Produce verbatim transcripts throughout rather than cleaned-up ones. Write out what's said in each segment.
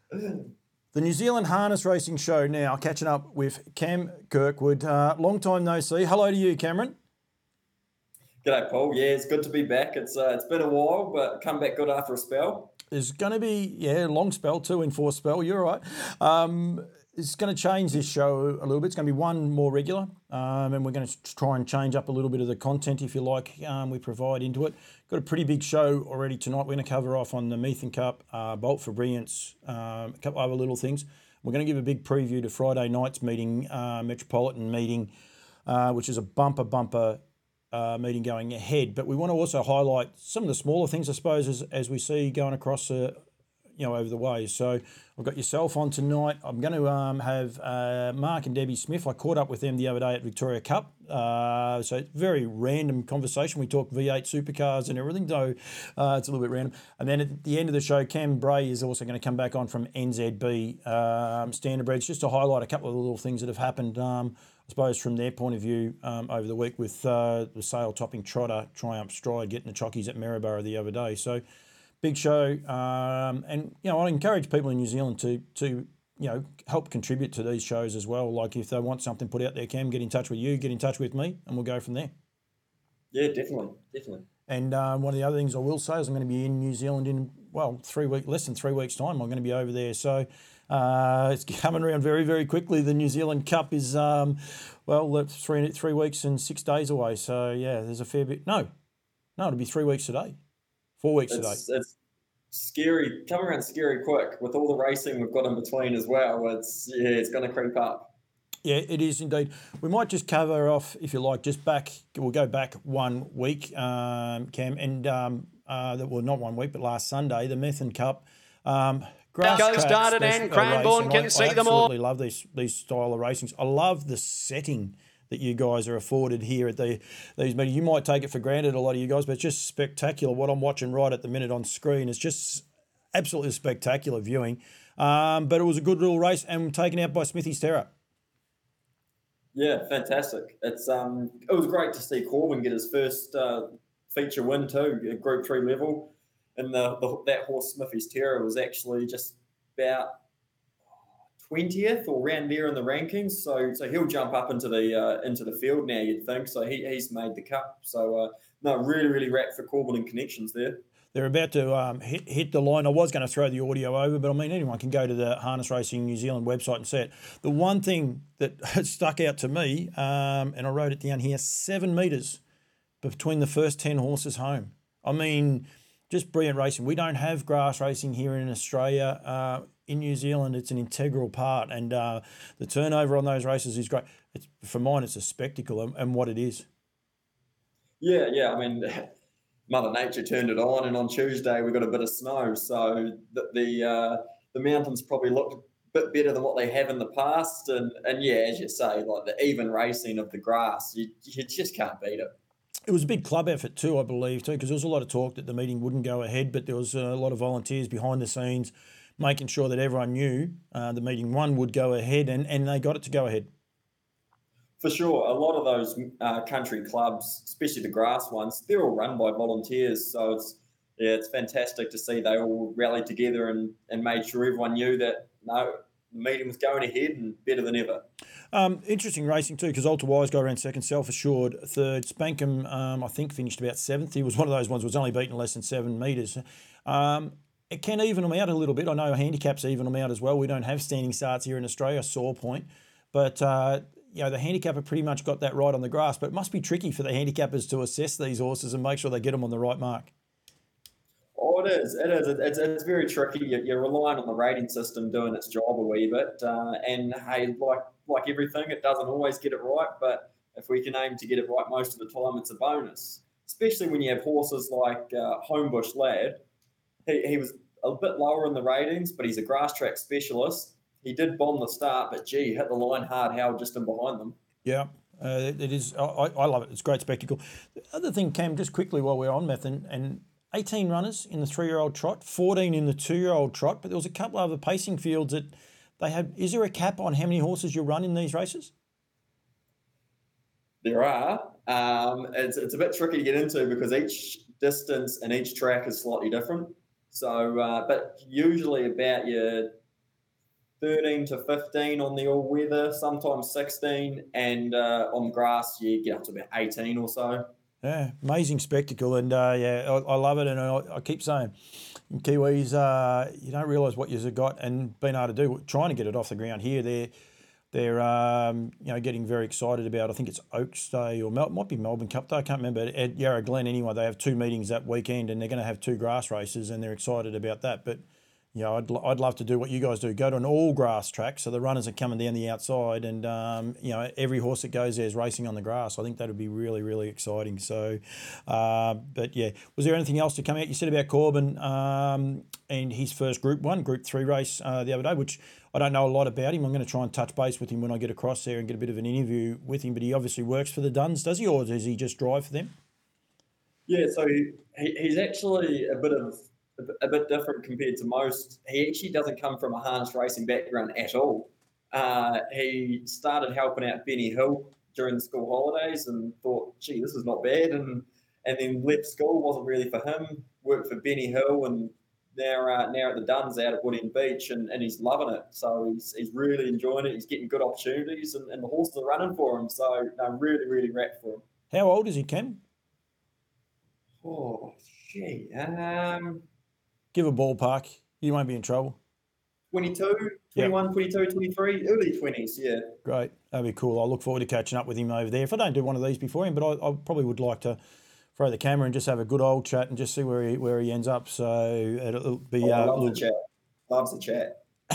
The New Zealand Harness Racing Show now, catching up with Cam Kirkwood. Uh, long time no see. Hello to you, Cameron. G'day, Paul. Yeah, it's good to be back. It's uh, it's been a while, but come back good after a spell. There's going to be, yeah, a long spell, two in four spell. You're right. Um, it's going to change this show a little bit. It's going to be one more regular, um, and we're going to try and change up a little bit of the content, if you like, um, we provide into it. Got a pretty big show already tonight. We're going to cover off on the Meathen Cup, uh, Bolt for Brilliance, um, a couple other little things. We're going to give a big preview to Friday night's meeting, uh, Metropolitan meeting, uh, which is a bumper, bumper uh, meeting going ahead. But we want to also highlight some of the smaller things, I suppose, as, as we see going across uh, you know, over the way. So I've got yourself on tonight. I'm going to um, have uh, Mark and Debbie Smith. I caught up with them the other day at Victoria Cup. Uh, so it's very random conversation. We talk V eight supercars and everything, though uh, it's a little bit random. And then at the end of the show, Cam Bray is also going to come back on from N Z B um, Standardbreds, just to highlight a couple of little things that have happened, um, I suppose, from their point of view um, over the week with uh, the Sale topping trotter, Triumph Stride, getting the chockies at Maryborough the other day. So big show, um, and you know I encourage people in New Zealand to to you know help contribute to these shows as well. Like if they want something put out there, Cam, get in touch with you, get in touch with me, and we'll go from there. Yeah, definitely, definitely. And um, one of the other things I will say is I'm going to be in New Zealand in well three week less than three weeks time. I'm going to be over there, so uh, it's coming around very very quickly. The New Zealand Cup is um, well three three weeks and six days away. So yeah, there's a fair bit. No, no, it'll be three weeks today. Four weeks it's, today. It's scary, coming around scary quick with all the racing we've got in between as well. It's yeah, it's going to creep up. Yeah, it is indeed. We might just cover off, if you like, just back. We'll go back one week, um, Cam, and um, uh, that well, not one week, but last Sunday, the Meathen Cup. Um, grass Go track started and Cranbourne can I, see I them all. I absolutely love these these style of racings. I love the setting that you guys are afforded here at the these meetings. You might take it for granted, a lot of you guys, but it's just spectacular. What I'm watching right at the minute on screen is just absolutely spectacular viewing. Um, but it was a good little race and taken out by Smithy's Terror. Yeah, fantastic. It's um, it was great to see Corbin get his first uh, feature win too, at Group Three level, and the, the that horse Smithy's Terror was actually just about twentieth or around there in the rankings, so so he'll jump up into the uh, into the field now, you'd think. So he, he's made the cup. So uh, no, really really wrapped for Corbin and Connections there. They're about to um, hit, hit the line. I was going to throw the audio over, but I mean anyone can go to the Harness Racing New Zealand website and see it. The one thing that stuck out to me, um, and I wrote it down here, seven metres between the first ten horses home. I mean, just brilliant racing. We don't have grass racing here in Australia. Uh, in New Zealand, it's an integral part, and uh, the turnover on those races is great. It's, for mine, it's a spectacle and, and what it is. Yeah, yeah. I mean, Mother Nature turned it on, and on Tuesday we got a bit of snow, so the the, uh, the mountains probably looked a bit better than what they have in the past. And, and yeah, as you say, like the even racing of the grass, you, you just can't beat it. It was a big club effort too, I believe, too, because there was a lot of talk that the meeting wouldn't go ahead, but there was a lot of volunteers behind the scenes making sure that everyone knew uh, the meeting one would go ahead, and, and they got it to go ahead. For sure. A lot of those uh, country clubs, especially the grass ones, they're all run by volunteers. So it's yeah, it's fantastic to see they all rallied together and, and made sure everyone knew that, no, the meeting was going ahead and better than ever. Um, interesting racing too, because Alta Wise go around second, Self Assured third. Spankham, um, I think, finished about seventh. He was one of those ones that was only beaten less than seven metres. Um, It can even them out a little bit. I know handicaps even them out as well. We don't have standing starts here in Australia, sore point. But, uh, you know, the handicapper pretty much got that right on the grass. But it must be tricky for the handicappers to assess these horses and make sure they get them on the right mark. Oh, it is. It is. It's, it's very tricky. You're relying on the rating system doing its job a wee bit. Uh, and, hey, like like everything, it doesn't always get it right. But if we can aim to get it right most of the time, it's a bonus. Especially when you have horses like uh, Homebush Lad. He, he was a bit lower in the ratings, but he's a grass track specialist. He did bomb the start, but gee, hit the line hard, Howard, just in behind them. Yeah, uh, it, it is. I, I love it. It's a great spectacle. The other thing, Cam, just quickly while we're on Meathen, and eighteen runners in the three-year-old trot, fourteen in the two-year-old trot, but there was a couple of other pacing fields that they had. Is there a cap on how many horses you run in these races? There are. Um, it's, it's a bit tricky to get into because each distance and each track is slightly different. So, uh, but usually about your thirteen to fifteen on the all weather, sometimes sixteen, and uh, on grass you get up to about eighteen or so. Yeah, amazing spectacle, and uh, yeah, I, I love it, and I, I keep saying, Kiwis, uh, you don't realise what you've got, and being able to do, trying to get it off the ground here, they're they're um, you know getting very excited about. I think it's Oaks Day or Mel- it might be Melbourne Cup Day. I can't remember. At Yarra Glen anyway, they have two meetings that weekend, and they're going to have two grass races, and they're excited about that. But you know, I'd, I'd love to do what you guys do. Go to an all grass track, so the runners are coming down the outside, and um, you know every horse that goes there is racing on the grass. I think that would be really, really exciting. So, uh, but yeah, was there anything else to come out? You said about Corbin um, and his first Group One, Group Three race uh, the other day, which I don't know a lot about him. I'm going to try and touch base with him when I get across there and get a bit of an interview with him. But he obviously works for the Duns, does he, or does he just drive for them? Yeah, so he, he's actually a bit of a bit different compared to most. He actually doesn't come from a harness racing background at all. Uh, he started helping out Benny Hill during the school holidays and thought, gee, this is not bad. And and then left school, wasn't really for him, worked for Benny Hill, and now, uh, now at the Duns out at Woodend Beach, and, and he's loving it. So he's, he's really enjoying it. He's getting good opportunities, and, and the horses are running for him. So I'm really, really wrapped for him. How old is he, Ken? Oh, gee. Um, Give a ballpark. You won't be in trouble. twenty-two, twenty-one, yep. twenty-two, twenty-three, early twenties, yeah. Great. That'd be cool. I look forward to catching up with him over there. If I don't do one of these before him, but I, I probably would like to throw the camera and just have a good old chat and just see where he where he ends up. So it'll be. Oh, I uh, love little... the chat. Loves the chat.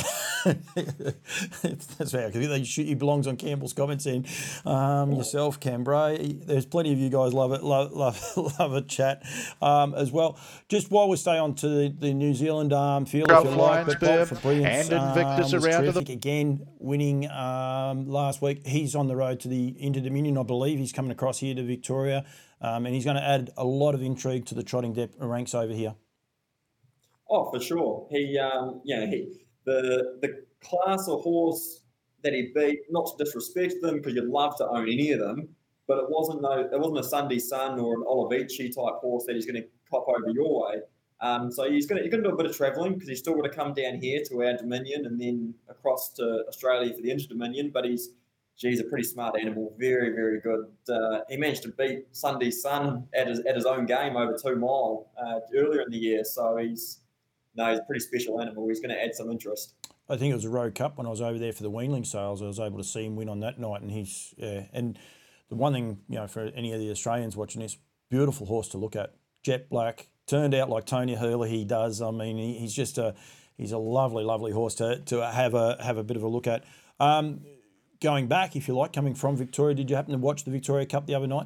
That's fair, because he belongs on Campbell's comments in. Um, yourself, Cambrai. There's plenty of you guys love it, love love, love a chat um, as well. Just while we stay on to the, the New Zealand um, field, if you like, but Bolt for Brilliance and Invictus um, around to the again, winning um, last week. He's on the road to the Inter Dominion, I believe. He's coming across here to Victoria, um, and he's going to add a lot of intrigue to the trotting depth ranks over here. Oh, for sure. He, um, yeah, he. The the class of horse that he beat, not to disrespect them because you'd love to own any of them, but it wasn't no, it wasn't a Sunday Sun or an Olivici type horse that he's going to cop over your way. Um, so he's going to he's going to do a bit of travelling because he's still going to come down here to our Dominion and then across to Australia for the Inter Dominion. But he's geez, a pretty smart animal, very very good. Uh, he managed to beat Sunday Sun at his at his own game over two mile uh, earlier in the year. So he's No, he's a pretty special animal. He's going to add some interest. I think it was a Road Cup when I was over there for the weanling sales. I was able to see him win on that night, and he's yeah. And the one thing, you know, for any of the Australians watching this, beautiful horse to look at, jet black, turned out like Tony Hurley he does. I mean, he, he's just a he's a lovely, lovely horse to to have a have a bit of a look at. Um, going back, if you like, coming from Victoria, did you happen to watch the Victoria Cup the other night?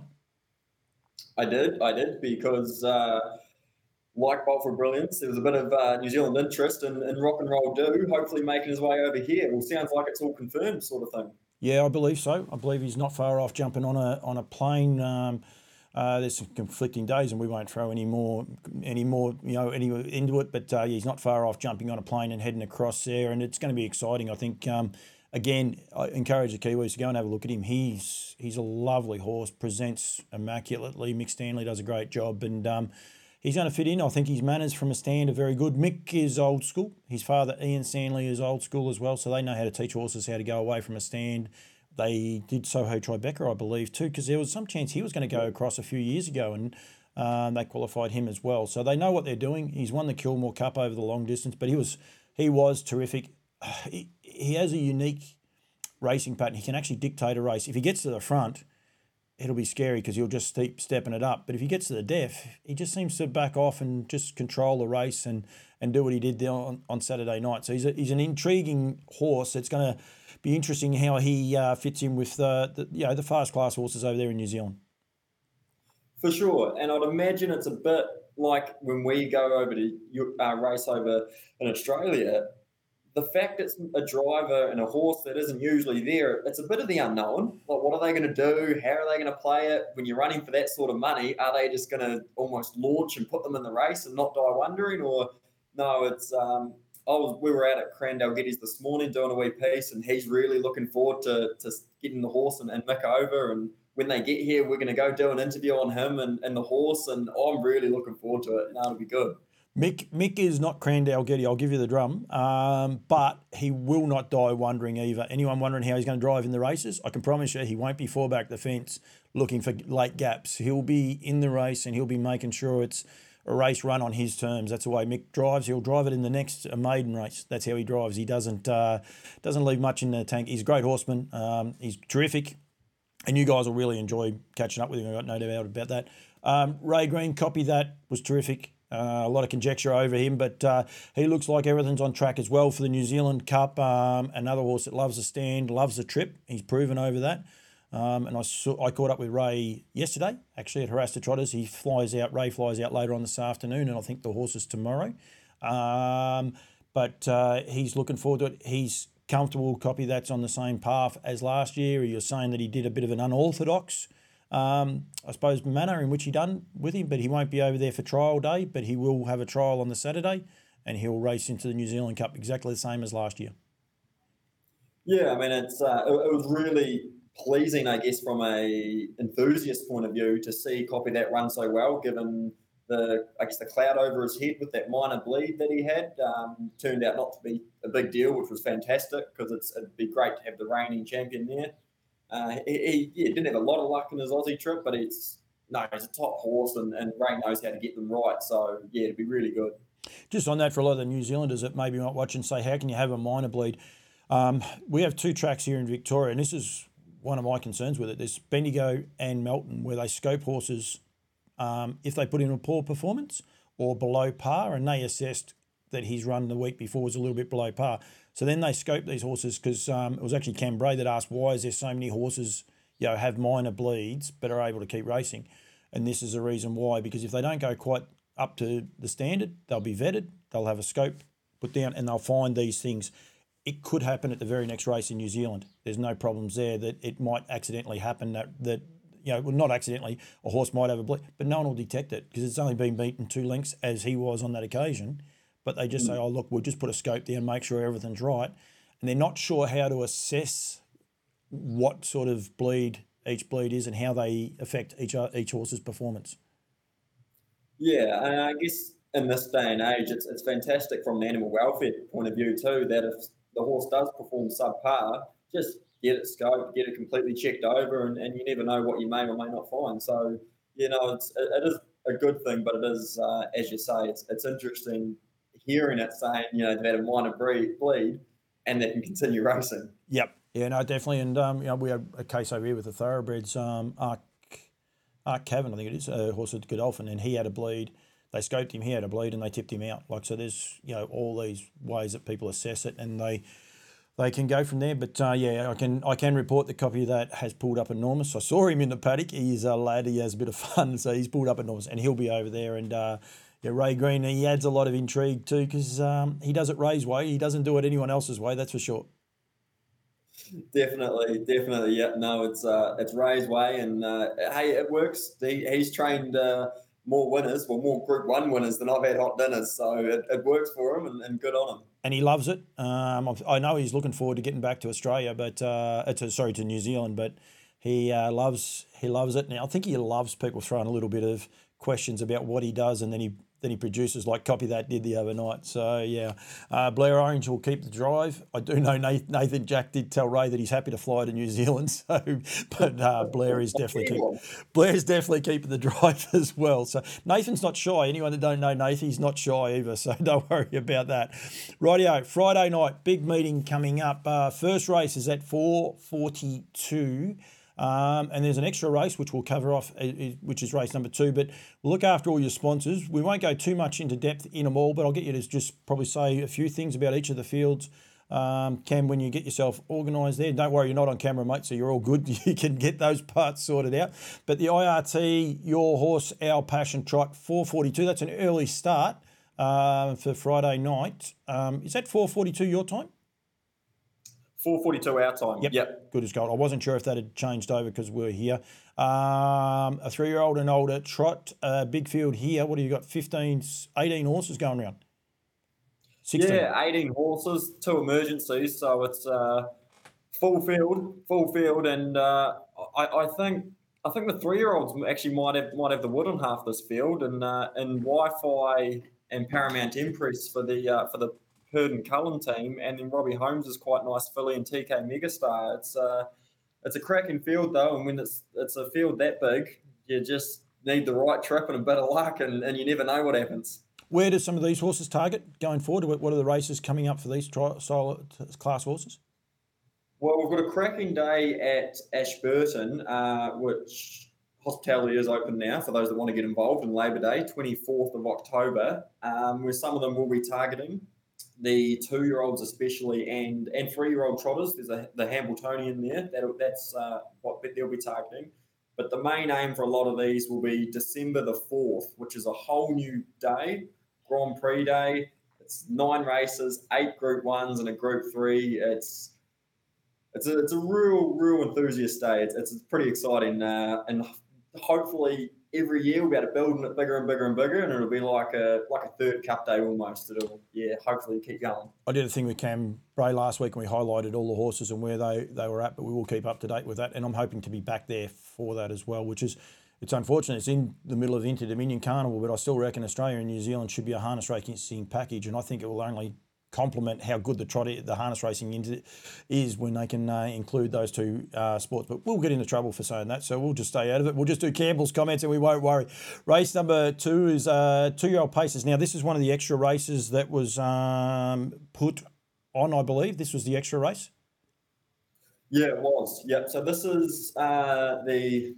I did, I did, because. Uh, Like Bolt for Brilliance, there was a bit of uh, New Zealand interest in, in Rock and Roll Do, hopefully making his way over here. Well, sounds like it's all confirmed, sort of thing. Yeah, I believe so. I believe he's not far off jumping on a on a plane. Um, uh, there's some conflicting days, and we won't throw any more any more you know any into it. But uh, he's not far off jumping on a plane and heading across there, and it's going to be exciting. I think. Um, again, I encourage the Kiwis to go and have a look at him. He's he's a lovely horse, presents immaculately. Mick Stanley does a great job, and. Um, He's going to fit in. I think his manners from a stand are very good. Mick is old school. His father, Ian Stanley, is old school as well, so they know how to teach horses how to go away from a stand. They did Soho Tribeca, I believe, too, because there was some chance he was going to go across a few years ago, and um, they qualified him as well. So they know what they're doing. He's won the Kilmore Cup over the long distance, but he was he was terrific. He, he has a unique racing pattern. He can actually dictate a race. If he gets to the front, it'll be scary because he'll just keep stepping it up. But if he gets to the deaf, he just seems to back off and just control the race and, and do what he did there on, on Saturday night. So he's a, he's an intriguing horse. It's going to be interesting how he uh, fits in with uh, the you know the fast class horses over there in New Zealand. For sure, and I'd imagine it's a bit like when we go over to uh, race over in Australia. The fact it's a driver and a horse that isn't usually there, it's a bit of the unknown. Like, what are they going to do? How are they going to play it? When you're running for that sort of money, are they just going to almost launch and put them in the race and not die wondering? Or no, it's um, I was we were out at Crandall Geddes this morning doing a wee piece, and he's really looking forward to, to getting the horse and, and Mick over. And when they get here, we're going to go do an interview on him and, and the horse, and I'm really looking forward to it. And that'll be good. Mick Mick is not Crandall Getty, I'll give you the drum, um, but he will not die wondering either. Anyone wondering how he's going to drive in the races, I can promise you he won't be far back the fence looking for late gaps. He'll be in the race and he'll be making sure it's a race run on his terms. That's the way Mick drives. He'll drive it in the next uh, maiden race. That's how he drives. He doesn't uh, doesn't leave much in the tank. He's a great horseman. Um, he's terrific. And you guys will really enjoy catching up with him. I've got no doubt about that. Um, Ray Green, copy that, was terrific. Uh, a lot of conjecture over him, but uh, he looks like everything's on track as well for the New Zealand Cup. Um, another horse that loves the stand, loves the trip. He's proven over that. Um, and I saw, I caught up with Ray yesterday, actually at Harasta Trotters. He flies out, Ray flies out later on this afternoon, and I think the horse is tomorrow. Um, but uh, he's looking forward to it. He's comfortable, copy that's on the same path as last year. You're saying that he did a bit of an unorthodox Um, I suppose, manner in which he done with him, but he won't be over there for trial day, but he will have a trial on the Saturday and he'll race into the New Zealand Cup exactly the same as last year. Yeah, I mean, it's uh, it, it was really pleasing, I guess, from a enthusiast point of view to see Copy That run so well, given the, I guess, the cloud over his head with that minor bleed that he had. Um, turned out not to be a big deal, which was fantastic because it's it'd be great to have the reigning champion there. Uh, he, he yeah, didn't have a lot of luck in his Aussie trip, but it's no, he's a top horse, and, and Ray knows how to get them right. So yeah, it'd be really good. Just on that, for a lot of the New Zealanders that maybe might watch and say, how can you have a minor bleed? Um, we have two tracks here in Victoria, and this is one of my concerns with it. There's Bendigo and Melton, where they scope horses um, if they put in a poor performance or below par, and they assessed that his run the week before was a little bit below par. So then they scoped these horses because um, it was actually Cam Bray that asked, why is there so many horses, you know, have minor bleeds but are able to keep racing? And this is the reason why, because if they don't go quite up to the standard, they'll be vetted, they'll have a scope put down, and they'll find these things. It could happen at the very next race in New Zealand. There's no problems there that it might accidentally happen that, that you know, well, not accidentally, a horse might have a bleed, but no one will detect it because it's only been beaten two lengths as he was on that occasion. But they just say, oh, look, we'll just put a scope there and make sure everything's right. And they're not sure how to assess what sort of bleed each bleed is and how they affect each each horse's performance. Yeah, and I guess in this day and age, it's, it's fantastic from an animal welfare point of view too, that if the horse does perform subpar, just get it scoped, get it completely checked over, and, and you never know what you may or may not find. So, you know, it's, it, it is a good thing, but it is, uh, as you say, it's it's interesting hearing it saying, you know, they've had a minor bleed and they can continue racing. Yep. Yeah, no, definitely. And, um, you know, we have a case over here with the thoroughbreds, um, Ark, Ark Cavan, I think it is, a horse at Godolphin, and he had a bleed. They scoped him, he had a bleed, and they tipped him out. Like, so there's, you know, all these ways that people assess it, and they they can go from there. But, uh, yeah, I can I can report the copy of that has pulled up enormous. I saw him in the paddock. He's a lad. He has a bit of fun, so he's pulled up enormous, and he'll be over there. And, uh, yeah, Ray Green, he adds a lot of intrigue too because um, he does it Ray's way. He doesn't do it anyone else's way, that's for sure. Definitely, definitely. Yeah, no, it's uh, it's Ray's way, and uh, hey, it works. He, he's trained uh, more winners, well, more Group One winners than I've had hot dinners, so it, it works for him, and, and good on him. And he loves it. Um, I know he's looking forward to getting back to Australia, but uh, to, sorry, to New Zealand, but he uh, loves he loves it. Now I think he loves people throwing a little bit of questions about what he does, and then he then he produces like Copy That did the other night. So yeah, uh, Blair Orange will keep the drive. I do know Nathan Jack did tell Ray that he's happy to fly to New Zealand. So, but uh, Blair is definitely keep, Blair's definitely keeping the drive as well. So Nathan's not shy. Anyone that don't know Nathan, he's not shy either. So don't worry about that. Rightio, Friday night, big meeting coming up. Uh, first race is at four forty-two. Um, and there's an extra race which we'll cover off, which is race number two. But we'll look after all your sponsors. We won't go too much into depth in them all, but I'll get you to just probably say a few things about each of the fields. Um, Cam, when you get yourself organised there, don't worry, you're not on camera, mate, so you're all good. You can get those parts sorted out. But the I R T, Your Horse, Our Passion Trot, four forty-two. That's an early start uh, for Friday night. Um, is that four forty-two your time? four forty-two our time. Yep. yep. Good as gold. I wasn't sure if that had changed over because we're here. Um, a three-year-old and older trot, uh, big field here. What do you got? fifteen, eighteen horses going around? sixteen. Yeah, eighteen horses, two emergencies. So it's uh, full field, full field. And uh, I, I think I think the three-year-olds actually might have might have the wood on half this field. And uh, in Wi-Fi and Paramount Empress for the uh, for the Purdon Cullen team, and then Robbie Holmes is quite nice filly and T K Megastar. It's uh, it's a cracking field though, and when it's it's a field that big, you just need the right trip and a bit of luck, and, and you never know what happens. Where do some of these horses target going forward? What are the races coming up for these tri- style class horses? Well, we've got a cracking day at Ashburton, uh, which hospitality is open now for those that want to get involved in Labour Day, twenty-fourth of October, um, where some of them will be targeting the two-year-olds especially and and three-year-old trotters. There's a, the Hambletonian there. That, that's uh, what they'll be targeting. But the main aim for a lot of these will be December the fourth, which is a whole new day, Grand Prix Day. It's nine races, eight Group Ones and a Group Three. It's it's a it's a real real enthusiast day. It's, it's pretty exciting, uh, and hopefully every year we'll be able to build it bigger and bigger and bigger, and it'll be like a like a third Cup Day almost. It'll yeah, hopefully keep going. I did a thing with Cam Bray last week and we highlighted all the horses and where they, they were at, but we will keep up to date with that, and I'm hoping to be back there for that as well, which is, it's unfortunate it's in the middle of the Inter-Dominion Carnival, but I still reckon Australia and New Zealand should be a harness racing package, and I think it will only complement how good the trot, the harness racing is when they can uh, include those two uh, sports. But we'll get into trouble for saying that, so we'll just stay out of it. We'll just do Campbell's comments and we won't worry. Race number two is uh, two-year-old paces. Now, this is one of the extra races that was um, put on, I believe. This was the extra race? Yeah, it was. Yep. So this is uh, the...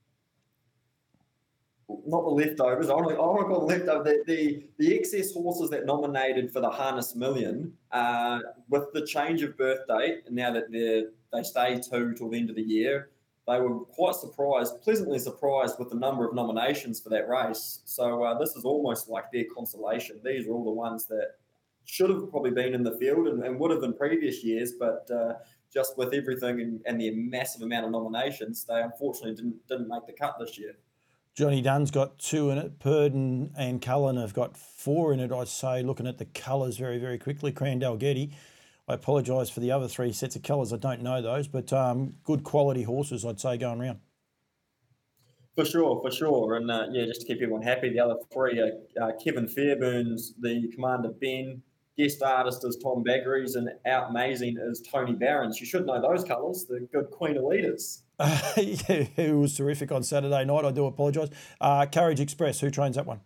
not the leftovers. I want to, I want to call it leftovers. The, the, the excess horses that nominated for the Harness Million, uh, with the change of birth date, and now that they they stay two till the end of the year, they were quite surprised, pleasantly surprised with the number of nominations for that race. So uh, this is almost like their consolation. These are all the ones that should have probably been in the field and, and would have in previous years, but uh, just with everything and, and the massive amount of nominations, they unfortunately didn't didn't make the cut this year. Johnny Dunn's got two in it. Purdon and Cullen have got four in it, I'd say, looking at the colours very, very quickly. Crandall Getty. I apologise for the other three sets of colours. I don't know those, but um, good quality horses, I'd say, going round. For sure, for sure. And, uh, yeah, just to keep everyone happy, the other three are uh, Kevin Fairburns, the Commander Ben, guest artist is Tom Baggeries, and out amazing is Tony Barons. You should know those colours, the good Queen of Leaders. Uh, yeah, it was terrific on Saturday night. I do apologise. Uh, Courage Express, who trains that one?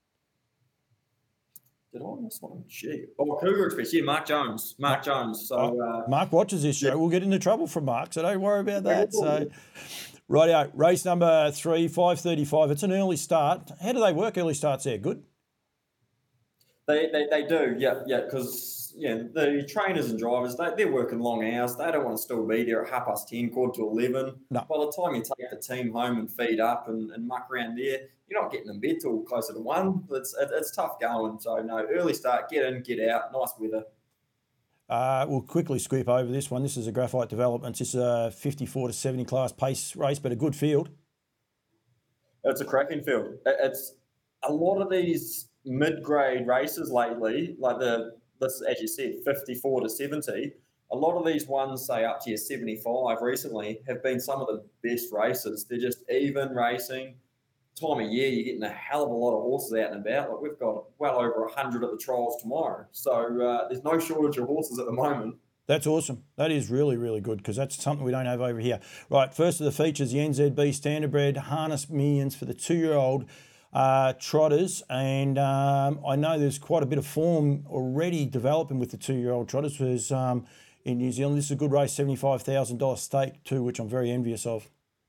Did I miss one? Gee. Oh, Cougar Express. Yeah, Mark Jones. Mark, Mark Jones. So uh, Mark watches this show. Yeah. We'll get into trouble from Mark, so don't worry about that. So, rightio. Race number three, five thirty-five. It's an early start. How do they work? Early starts there. Good. They, they, they do, yeah, yeah, because yeah, the trainers and drivers, they, they're working long hours. They don't want to still be there at half past ten, quarter to eleven. No. By the time you take the team home and feed up and, and muck around there, you're not getting in bed till closer to one. It's it, it's tough going. So, no, early start, get in, get out, nice weather. Uh, we'll quickly sweep over this one. This is a Graphite Developments. This is a fifty-four to seventy class pace race, but a good field. It's a cracking field. It's a lot of these mid-grade races lately, like the this as you said, fifty-four to seventy. A lot of these ones, say up to your seventy-five recently, have been some of the best races. They're just even racing. Time of year, you're getting a hell of a lot of horses out and about. Like we've got well over a hundred at the trials tomorrow, so uh, there's no shortage of horses at the moment. That's awesome. That is really, really good because that's something we don't have over here. Right, first of the features, the N Z B Standardbred Harness Millions for the two-year-old uh, trotters. And um, I know there's quite a bit of form already developing with the two-year-old trotters. There's, um, in New Zealand, this is a good race, seventy-five thousand dollars stake too, which I'm very envious of.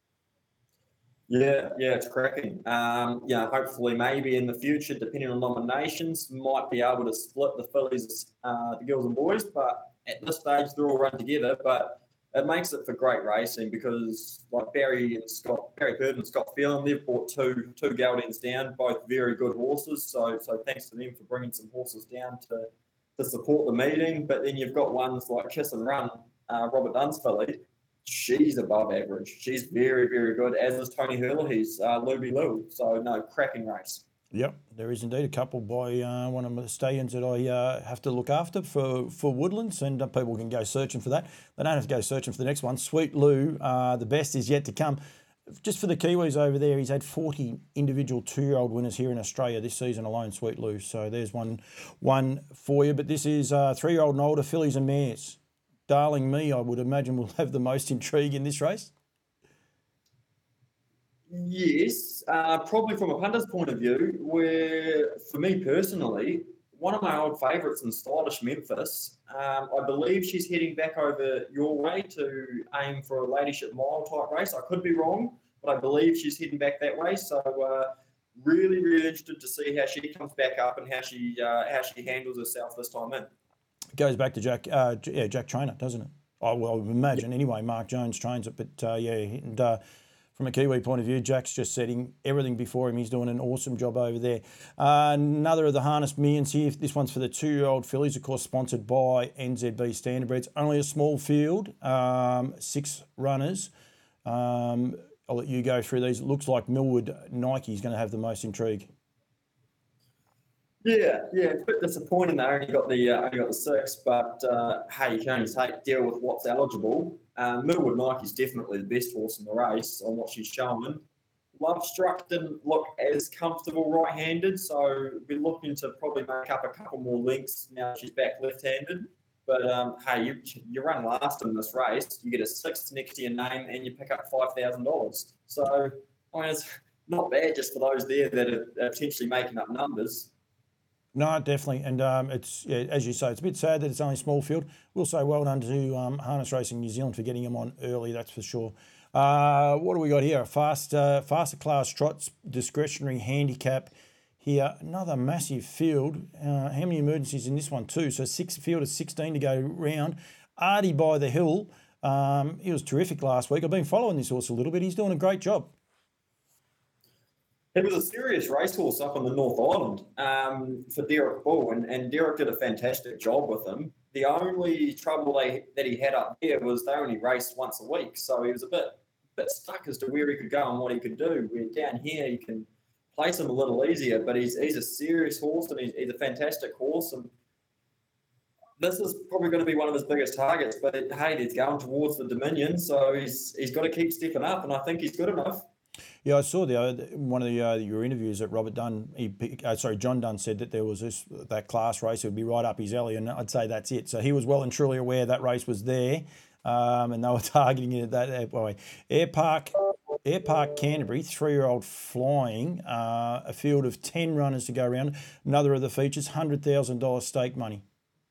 Yeah, yeah, it's cracking. Um, yeah, hopefully, maybe in the future, depending on nominations, might be able to split the fillies, uh, the girls and boys. But at this stage, they're all run together. But it makes it for great racing because, like Barry and Scott, Barry Purdon and Scott Phelan, they've brought two two Geldings down, both very good horses. So, so thanks to them for bringing some horses down to to support the meeting. But then you've got ones like Kiss and Run, uh, Robert Dunn's filly. She's above average. She's very, very good, as is Tony Herlihy's uh, Luby Lou. So, no, cracking race. Yep, there is indeed a couple by uh, one of the stallions that I uh, have to look after for, for Woodlands, and uh, people can go searching for that. They don't have to go searching for the next one. Sweet Lou, uh, the best is yet to come. just for the Kiwis over there, he's had forty individual two-year-old winners here in Australia this season alone, Sweet Lou. So there's one one for you. But this is uh, three-year-old and older, fillies and mares. Darling Me, I would imagine, will have the most intrigue in this race. Yes, uh, probably from a punter's point of view, where for me personally, one of my old favourites in Stylish Memphis, um, I believe she's heading back over your way to aim for a Ladyship Mile type race. I could be wrong, but I believe she's heading back that way. So uh, really, really interested to see how she comes back up and how she uh, how she handles herself this time in. It goes back to Jack, uh, yeah, Jack Trainer, doesn't it? I, well, I would imagine yep. Anyway. Mark Jones trains it, but uh, yeah, and. Uh, From a Kiwi point of view, Jack's just setting everything before him. He's doing an awesome job over there. Uh, another of the harness millions here. This one's for the two-year-old fillies, of course, sponsored by N Z B Standardbreds. Only a small field, um, six runners. Um, I'll let you go through these. It looks like Millwood Nike is going to have the most intrigue. Yeah, yeah, a bit disappointing they only got the uh, only got the six, but uh, hey, you can only take deal with what's eligible. Um, Millwood Nike is definitely the best horse in the race on what she's showing. Love Struck didn't look as comfortable right-handed, so we're looking to probably make up a couple more lengths now that she's back left-handed. But um, hey, you you run last in this race, you get a sixth next to your name, and you pick up five thousand dollars. So I mean, it's not bad just for those there that are potentially making up numbers. No, definitely. And um, it's, yeah, as you say, it's a bit sad that it's only a small field. We'll say well done to um, Harness Racing New Zealand for getting them on early, that's for sure. Uh, what do we got here? A fast, uh, faster class trots, discretionary handicap here. Another massive field. Uh, how many emergencies in this one too? So six field of sixteen to go round. Artie by the Hill. Um, he was terrific last week. I've been following this horse a little bit. He's doing a great job. It was a serious racehorse up on the North Island um, for Derek Bull, and, and Derek did a fantastic job with him. The only trouble they, that he had up there was they only raced once a week, so he was a bit bit stuck as to where he could go and what he could do. Where down here, you can place him a little easier, but he's he's a serious horse, and he's, he's a fantastic horse. And this is probably going to be one of his biggest targets, but it, hey, he's going towards the Dominion, so he's he's got to keep stepping up, and I think he's good enough. Yeah, I saw the uh, one of the uh, your interviews that Robert Dunn, he, uh, sorry, John Dunn said that there was this that class race. It would be right up his alley, and I'd say that's it. So he was well and truly aware that race was there, um, and they were targeting it that way. Air Park, Air Park Canterbury, three-year-old flying, uh, a field of ten runners to go around. Another of the features, hundred thousand dollars stake money.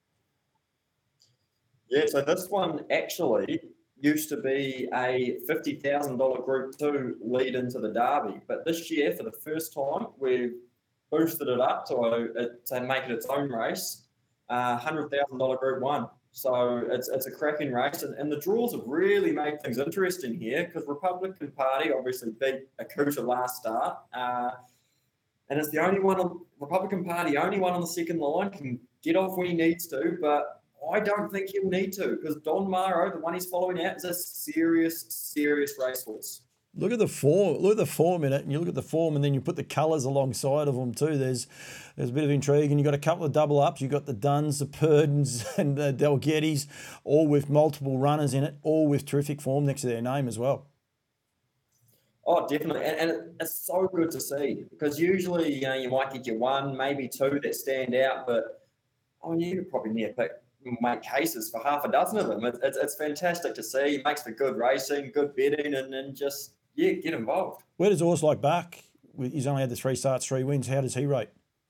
Yeah, so this one actually used to be a fifty thousand dollars Group two lead into the Derby. But this year, for the first time, we've boosted it up to, a, to make it its own race, uh, one hundred thousand dollars Group one. So it's it's a cracking race. And, and the draws have really made things interesting here because Republican Party obviously beat Akuta last start. Uh, and it's the only one, on, Republican Party, only one on the second line, can get off when he needs to, but I don't think he'll need to because Don Morrow, the one he's following out, is a serious, serious racehorse. Look at the form. Look at the form in it, and you look at the form, and then you put the colours alongside of them too. There's, there's a bit of intrigue, and you've got a couple of double ups. You've got the Duns, the Purdens, and the Delgettis, all with multiple runners in it, all with terrific form next to their name as well. Oh, definitely, and, and it's so good to see because usually, you know, you might get your one, maybe two that stand out, but I mean, you could probably near pick. Make cases for half a dozen of them. It's, it's, it's fantastic to see. He makes for good racing, good betting, and, and just, yeah, get involved. Where does a horse like Bach, he's only had the three starts, three wins, how does he rate?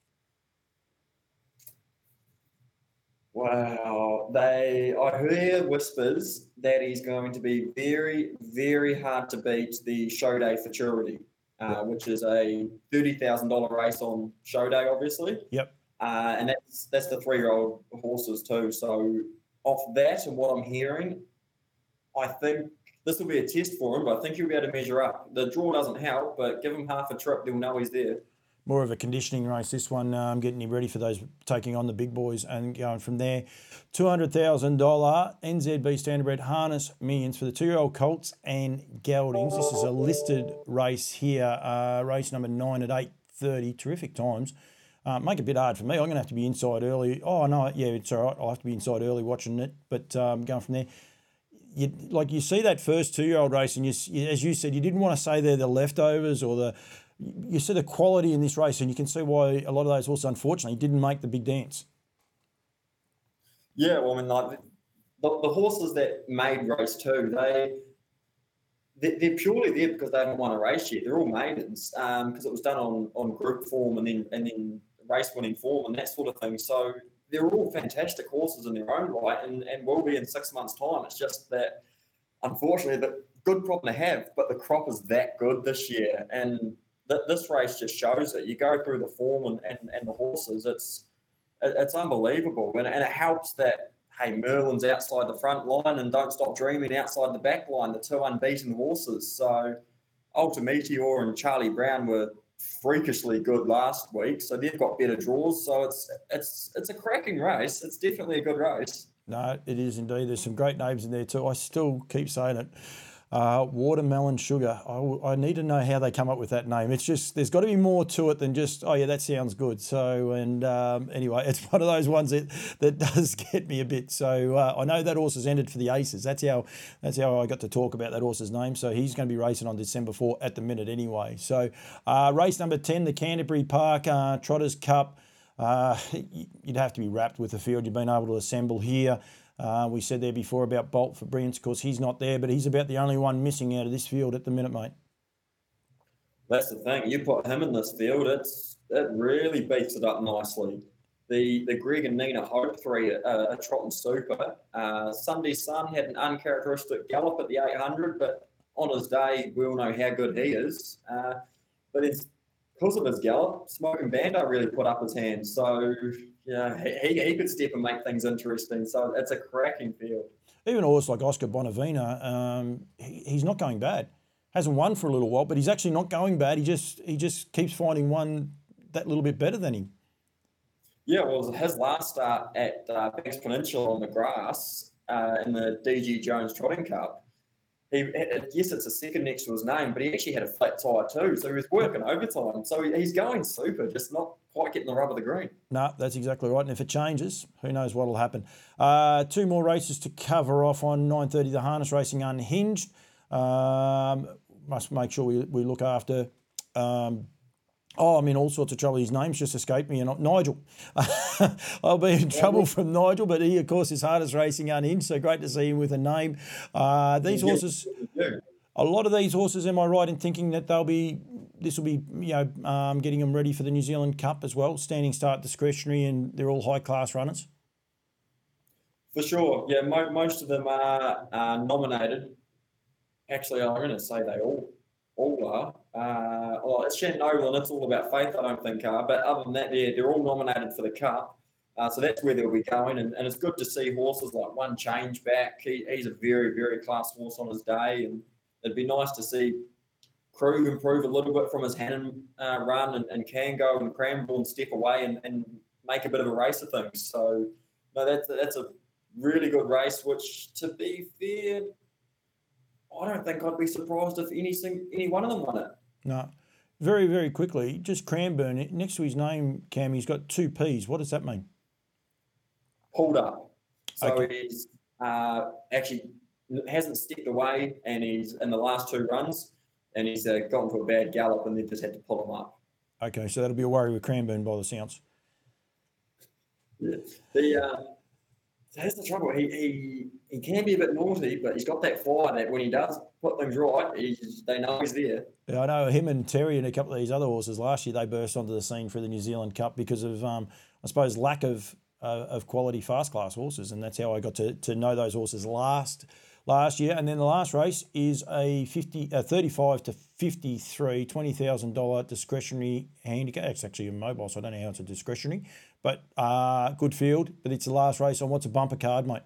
Wow. They, I hear whispers that he's going to be very, very hard to beat the Show Day Futurity, uh, which is a thirty thousand dollars race on Show Day, obviously. Yep. Uh, and that's that's the three-year-old horses too. So off that and what I'm hearing, I think this will be a test for him, but I think he'll be able to measure up. The draw doesn't help, but give him half a trip, they'll know he's there. More of a conditioning race, this one, um, getting him ready for those, taking on the big boys and going from there. two hundred thousand dollars N Z B Standardbred Harness Millions for the two-year-old Colts and Geldings. This is a listed race here, uh, race number nine at eight thirty, terrific times. Uh, make it a bit hard for me. I'm going to have to be inside early. Oh, no, yeah, it's all right. I'll have to be inside early watching it, but um, going from there. you, like you see that first two-year-old race, and you, you, as you said, you didn't want to say they're the leftovers or the. You see the quality in this race, and you can see why a lot of those horses, unfortunately, didn't make the big dance. Yeah, well, I mean, like the, the horses that made race two, they they're purely there because they haven't won a race yet. They're all maidens because um, it was done on, on group form and then and then race winning form and that sort of thing. So they're all fantastic horses in their own right, and, and will be in six months' time. It's just that, unfortunately, the good problem to have, but the crop is that good this year, and th- this race just shows it. You go through the form and, and, and the horses, it's it, it's unbelievable, and, and it helps that. Hey, Merlin's outside the front line and Don't Stop Dreaming outside the back line, the two unbeaten horses. So Ultimeteor and Charlie Brown were freakishly good last week, so they've got better draws. So it's it's it's a cracking race. It's definitely a good race. No, it is indeed. There's some great names in there too. I still keep saying it. Uh, watermelon sugar. I, I need to know how they come up with that name. It's just, there's got to be more to it than just, oh yeah, that sounds good. So, and um, anyway, it's one of those ones that, that does get me a bit. So uh, I know that horse has entered for the Aces. That's how that's how I got to talk about that horse's name. So he's going to be racing on December fourth at the minute anyway. So uh, race number ten, the Canterbury Park uh, Trotters Cup. Uh, you'd have to be wrapped with the field you've been able to assemble here. Uh, we said there before about Bolt for Brilliance. Of course, he's not there, but he's about the only one missing out of this field at the minute, mate. That's the thing. You put him in this field, it's it really beats it up nicely. The the Greg and Nina Hope three uh, are trotting super. Uh, Sunday Sun had an uncharacteristic gallop at the eight hundred, but on his day, we all know how good he is. Uh, but it's because of his gallop, Smoking Bando really put up his hand. So, yeah, he, he could step and make things interesting. So it's a cracking field. Even a horse like Oscar Bonavina, um, he, he's not going bad. Hasn't won for a little while, but he's actually not going bad. He just he just keeps finding one that little bit better than him. Yeah, well, his last start at uh, Banks Peninsula on the grass uh, in the D G Jones Trotting Cup, He, yes, it's a second next to his name, but he actually had a flat tyre too, so he was working overtime. So he's going super, just not quite getting the rub of the green. No, that's exactly right. And if it changes, who knows what will happen. Uh, two more races to cover off on nine thirty, the Harness Racing Unhinged. Um, must make sure we, we look after... Um, Oh, I'm in all sorts of trouble. His name's just escaped me. And Nigel. I'll be in trouble from Nigel, but he, of course, is Harness Racing Unhinged. So great to see him with a name. Uh, these horses, a lot of these horses, am I right in thinking that they'll be, this will be, you know, um, getting them ready for the New Zealand Cup as well, standing start discretionary, and they're all high-class runners? For sure. Yeah, mo- most of them are uh, nominated. Actually, I'm going to say they all all are. Uh, oh, it's Shannover and It's All About Faith, I don't think are. But other than that, they're, they're all nominated for the Cup. Uh, so that's where they'll be going. And, and it's good to see horses like One Change back. He, he's a very, very class horse on his day. And it'd be nice to see Krug improve a little bit from his Hannon uh, run and, and Kango and Cranbourne step away and, and make a bit of a race of things. So, no, that's, that's a really good race, which, to be fair, I don't think I'd be surprised if any, any one of them won it. No. Very, very quickly, just Cranbourne, next to his name, Cam, he's got two P's. What does that mean? Pulled up. So Okay. he's uh, actually hasn't stepped away, and he's in the last two runs, and he's uh, gone to a bad gallop, and they've just had to pull him up. Okay, so that'll be a worry with Cranbourne by the sounds. Yeah. The, uh, that's the trouble. He, he he can be a bit naughty, but he's got that fire that when he does put things right, he's, they know he's there. Yeah, I know him and Terry and a couple of these other horses last year, they burst onto the scene for the New Zealand Cup because of, um, I suppose, lack of uh, of quality fast class horses, and that's how I got to, to know those horses last last year. And then the last race is a fifty, uh, thirty-five to fifty-three, twenty thousand dollars discretionary handicap. It's actually a mobile, so I don't know how it's a discretionary, but uh, good field. But it's the last race on what's a bumper card, mate.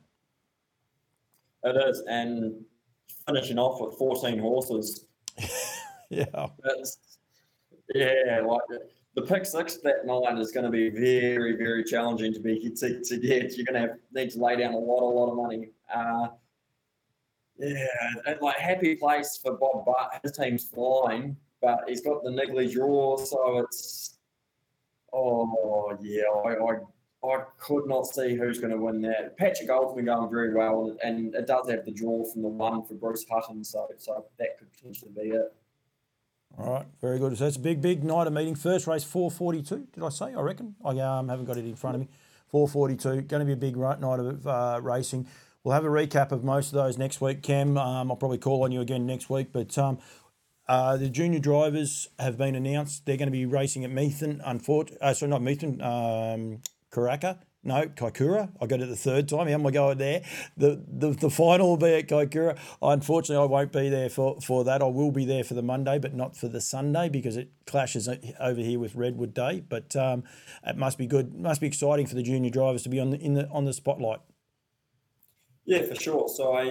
It is, and finishing off with fourteen horses. Yeah. It's, yeah, like the, the pick six that night is going to be very, very challenging to be to, to get. You're going to have need to lay down a lot, a lot of money. Uh, yeah, and like happy place for Bob Butt. His team's flying, but he's got the niggly draw, so it's oh yeah, I, I I could not see who's going to win that. Patrick Gold's been going very well, and it does have the draw from the one for Bruce Hutton, so so that could potentially be it. All right, very good. So it's a big, big night of meeting. First race, four forty-two, did I say? I reckon. I um, haven't got it in front of me. four forty-two, going to be a big night of uh, racing. We'll have a recap of most of those next week, Cam. Um, I'll probably call on you again next week, but um, uh, the junior drivers have been announced. They're going to be racing at Meathan, unfortunately. Uh, sorry, not Meathan, um, Karaka. No, Kaikoura. I got it the third time. How am I going there? The, the the final will be at Kaikoura. Unfortunately, I won't be there for, for that. I will be there for the Monday, but not for the Sunday because it clashes over here with Redwood Day. But um, it must be good. It must be exciting for the junior drivers to be on the, in the on the spotlight. Yeah, for sure. So I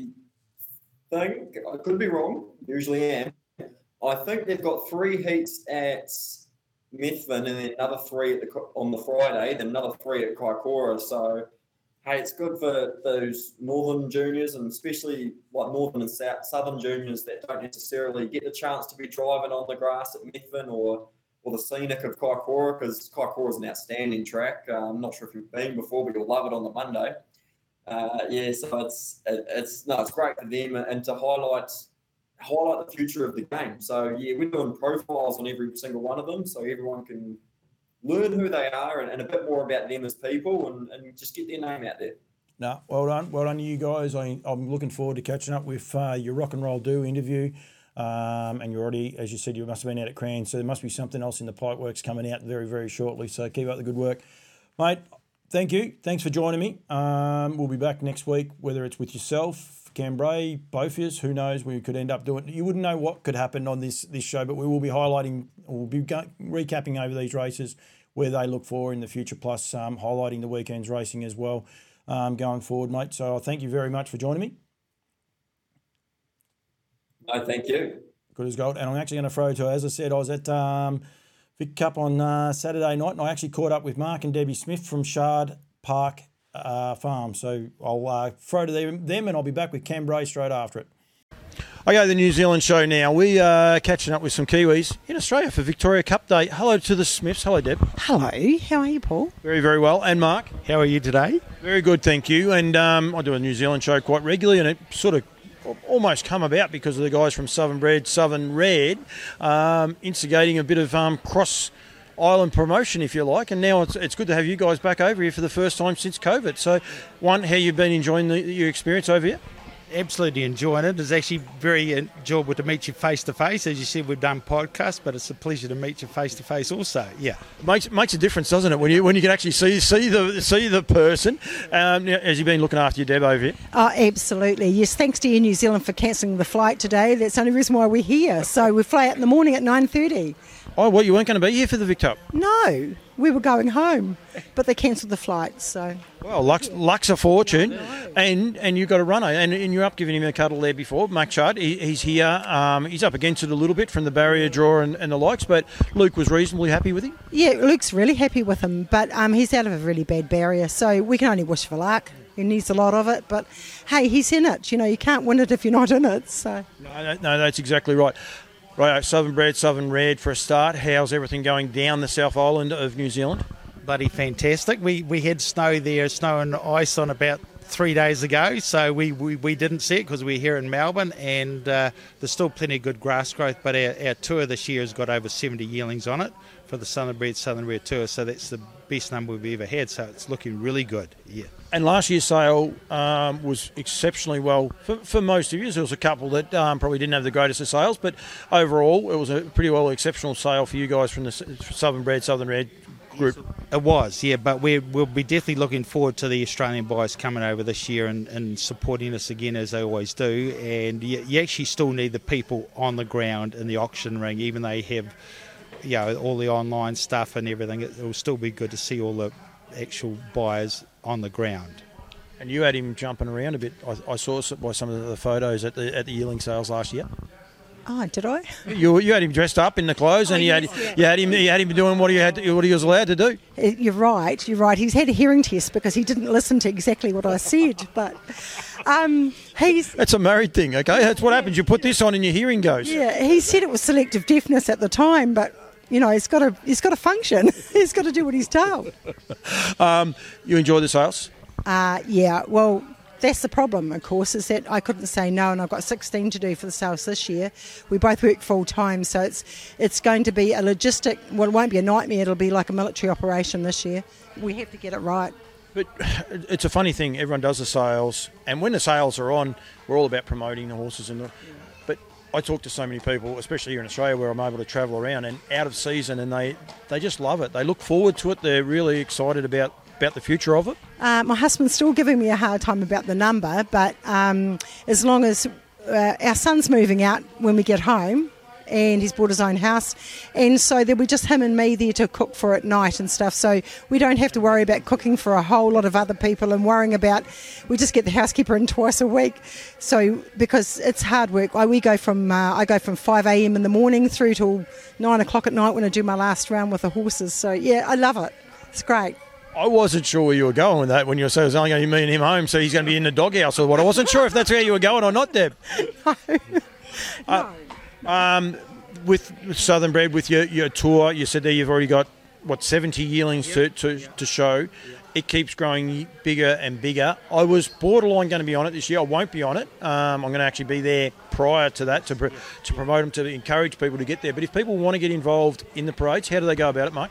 think, I could be wrong, usually am. I think they've got three heats at Methven and then another three at the, on the Friday, then another three at Kaikoura. So, hey, it's good for those northern juniors and especially like northern and south, southern juniors that don't necessarily get the chance to be driving on the grass at Methven or or the scenic of Kaikoura, because Kaikoura is an outstanding track. Uh, I'm not sure if you've been before, but you'll love it on the Monday. Uh, yeah, so it's it, it's no, it's great for them and to highlight highlight the future of the game. So yeah, we're doing profiles on every single one of them, so everyone can learn who they are and, and a bit more about them as people, and, and just get their name out there. No, well done, well done to you guys. I, I'm looking forward to catching up with uh, your Rock and Roll Do interview. Um, and you're already, as you said, you must have been out at Cran, so there must be something else in the pipeworks coming out very, very shortly. So keep up the good work, mate. Thank you. Thanks for joining me. Um, we'll be back next week, whether it's with yourself, Cambrai, both of us. Who knows? We could end up doing. You wouldn't know what could happen on this this show, but we will be highlighting. We'll be go, recapping over these races where they look for in the future, plus um, highlighting the weekend's racing as well um, going forward, mate. So I thank you very much for joining me. No, thank you. Good as gold. And I'm actually going to throw to, as I said, I was at um, Vic Cup on uh, Saturday night, and I actually caught up with Mark and Debbie Smith from Shard Park uh, Farm. So I'll uh, throw to them, them, and I'll be back with Cambrai straight after it. Okay, the New Zealand show now. We are catching up with some Kiwis in Australia for Victoria Cup Day. Hello to the Smiths. Hello, Deb. Hello. How are you, Paul? Very, very well. And Mark? How are you today? Very good, thank you. And um, I do a New Zealand show quite regularly, and it sort of almost come about because of the guys from Southern Bred, Southern Red, um, instigating a bit of um, cross-island promotion, if you like. And now it's, it's good to have you guys back over here for the first time since COVID. So, one, how you've been enjoying the, your experience over here? Absolutely enjoying it. It's actually very enjoyable to meet you face to face. As you said, we've done podcasts, but it's a pleasure to meet you face to face also. Yeah, makes makes a difference, doesn't it? When you when you can actually see see the see the person. Um, as you've been looking after your Deb over here. Oh, absolutely. Yes, thanks to Air New Zealand for cancelling the flight today. That's the only reason why we're here. So we fly out in the morning at nine thirty. Oh, well, you weren't going to be here for the Vic Cup? No, we were going home, but they cancelled the flight, so... Well, luck's, luck's a fortune, and and you've got a runner, and, and you're up giving him a cuddle there before. Mark Chard, he, he's here, um, he's up against it a little bit from the barrier draw and, and the likes, but Luke was reasonably happy with him? Yeah, Luke's really happy with him, but um, he's out of a really bad barrier, so we can only wish for luck. He needs a lot of it, but hey, he's in it. You know, you can't win it if you're not in it, so... No, no, that's exactly right. Right, Southern Bred, Southern Red for a start. How's everything going down the South Island of New Zealand? Bloody fantastic. We we had snow there, snow and ice on about three days ago, so we, we, we didn't see it because we're here in Melbourne, and uh, there's still plenty of good grass growth, but our, our tour this year has got over seventy yearlings on it for the Southern Bred, Southern Red tour, so that's the best number we've ever had, so it's looking really good, yeah. And last year's sale um, was exceptionally well for, for most of you. There was a couple that um, probably didn't have the greatest of sales, but overall it was a pretty well exceptional sale for you guys from the Southern Bred, Southern Red group. It was, yeah, but we're, we'll be definitely looking forward to the Australian buyers coming over this year and, and supporting us again as they always do. And you, you actually still need the people on the ground in the auction ring, even though you have, you know, all the online stuff and everything. It will still be good to see all the actual buyers on the ground. And you had him jumping around a bit. I, I saw by some of the photos at the at the yearling sales last year. Oh, did I? You you had him dressed up in the clothes, and oh, you yes, had yeah. you had him you had him doing what he had to, what he was allowed to do. You're right. You're right. He's had a hearing test because he didn't listen to exactly what I said. But um, he's that's a married thing. Okay, that's what happens. You put this on, and your hearing goes. Yeah, he said it was selective deafness at the time, but You know, he's got to he's got to function. He's got to do what he's told. Um, you enjoy the sales? Uh, yeah, well, that's the problem, of course, is that I couldn't say no, and I've got sixteen to do for the sales this year. We both work full time, so it's it's going to be a logistic, well, it won't be a nightmare, it'll be like a military operation this year. We have to get it right. But it's a funny thing, everyone does the sales, and when the sales are on, we're all about promoting the horses. And the, but I talk to so many people, especially here in Australia, where I'm able to travel around and out of season, and they, they just love it. They look forward to it. They're really excited about about the future of it. Uh, my husband's still giving me a hard time about the number, but um, as long as uh, our son's moving out when we get home, and he's bought his own house, and so there'll be just him and me there to cook for at night and stuff, so we don't have to worry about cooking for a whole lot of other people and worrying about, we just get the housekeeper in twice a week, so because it's hard work. I, we go from uh, I go from five a.m. in the morning through till nine o'clock at night when I do my last round with the horses, so yeah, I love it. It's great. I wasn't sure where you were going with that when you were saying it was only going to be me and him home, so he's going to be in the doghouse or what. I wasn't sure if that's where you were going or not, Deb. No. Uh, um, with, with Southern Bred, with your, your tour, you said there you've already got, what, seventy yearlings to, to, to show. It keeps growing bigger and bigger. I was borderline going to be on it this year. I won't be on it. Um, I'm going to actually be there prior to that to, pr- to promote them, to encourage people to get there. But if people want to get involved in the parades, how do they go about it, mate?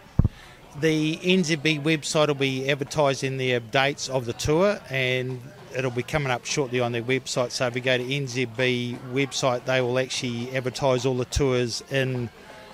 The N Z B website will be advertising the dates of the tour, and it'll be coming up shortly on their website. So if you go to N Z B website, they will actually advertise all the tours in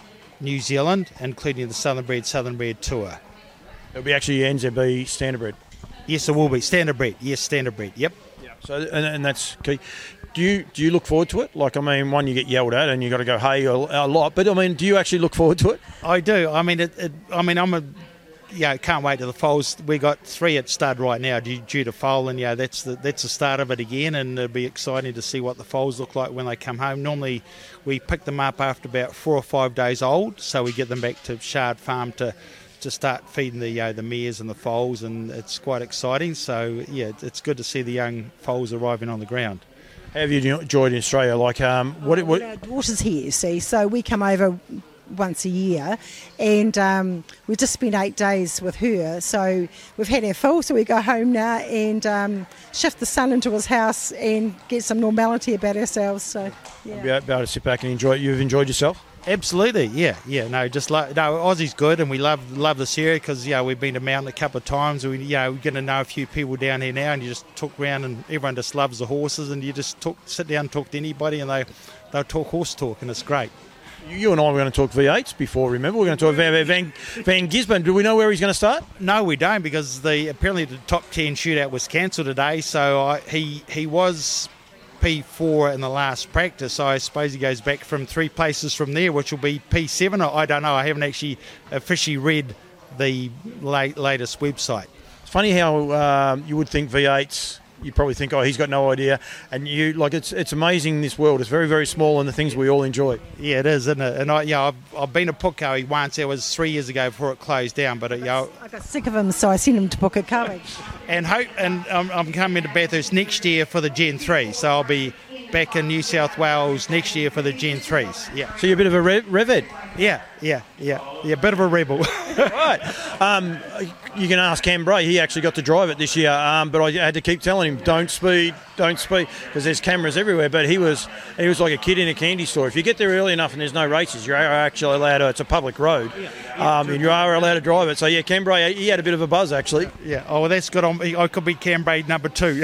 New Zealand, including the Southern Bred Southern Bred tour. It'll be actually N Z B Standard Bred. Yes, it will be Standard Bred. Yes, Standard Bred. Yep. Yeah. So and, and that's key. Do you do you look forward to it? Like, I mean, one, you get yelled at and you got to go hey a, a lot, but I mean, do you actually look forward to it? I do. I mean, it, it, I mean, I'm a yeah, can't wait to the foals. We got three at stud right now due, due to foal, and yeah, that's the that's the start of it again, and it'll be exciting to see what the foals look like when they come home. Normally, we pick them up after about four or five days old, so we get them back to Shard Farm to. to start feeding the uh, the mares and the foals, and it's quite exciting. So yeah, it's good to see the young foals arriving on the ground. How have you enjoyed in Australia? Like, um, what? what Our daughter's here, you see, so we come over once a year, and um, we've just spent eight days with her. So we've had our fill, so we go home now and um, shift the son into his house and get some normality about ourselves. So yeah, be able to sit back and enjoy it. You've enjoyed yourself? Absolutely, yeah, yeah. No, just lo- no. Aussie's good, and we love love this area because yeah, we've been to Mountain a couple of times. We yeah, we're getting to know a few people down here now, and you just talk around, and everyone just loves the horses, and you just talk, sit down, and talk to anybody, and they they'll talk horse talk, and it's great. You and I were going to talk V eights before. Remember, we're going to talk Van Van, Van Gisborne. Do we know where he's going to start? No, we don't, because the apparently the top ten shootout was cancelled today. So I, he he was P four in the last practice. So I suppose he goes back from three places from there, which will be P seven. I don't know. I haven't actually officially read the late, latest website. It's funny how um, you would think V eights. You probably think, oh, he's got no idea, and you like it's it's amazing in this world. It's very very small, and the things we all enjoy. Yeah, it is, isn't it? And I, yeah, I've, I've been to Pukekohe once. It was three years ago before it closed down. But it, you know, I got sick of him, so I sent him to Pukekohe. And hope, and I'm, I'm coming to Bathurst next year for the Gen three. So I'll be back in New South Wales next year for the Gen threes. Yeah. So you're a bit of a rev- revet. Yeah, yeah, yeah, yeah. A bit of a rebel. Right. Um, you can ask Cam Bray. He actually got to drive it this year, um, but I had to keep telling him, don't speed, don't speed, because there's cameras everywhere. But he was he was like a kid in a candy store. If you get there early enough and there's no races, you are actually allowed to. It's a public road, um, and you are allowed to drive it. So yeah, Cam Bray, he had a bit of a buzz actually. Yeah. Oh, well, that's good. On I could be Cam Bray number two.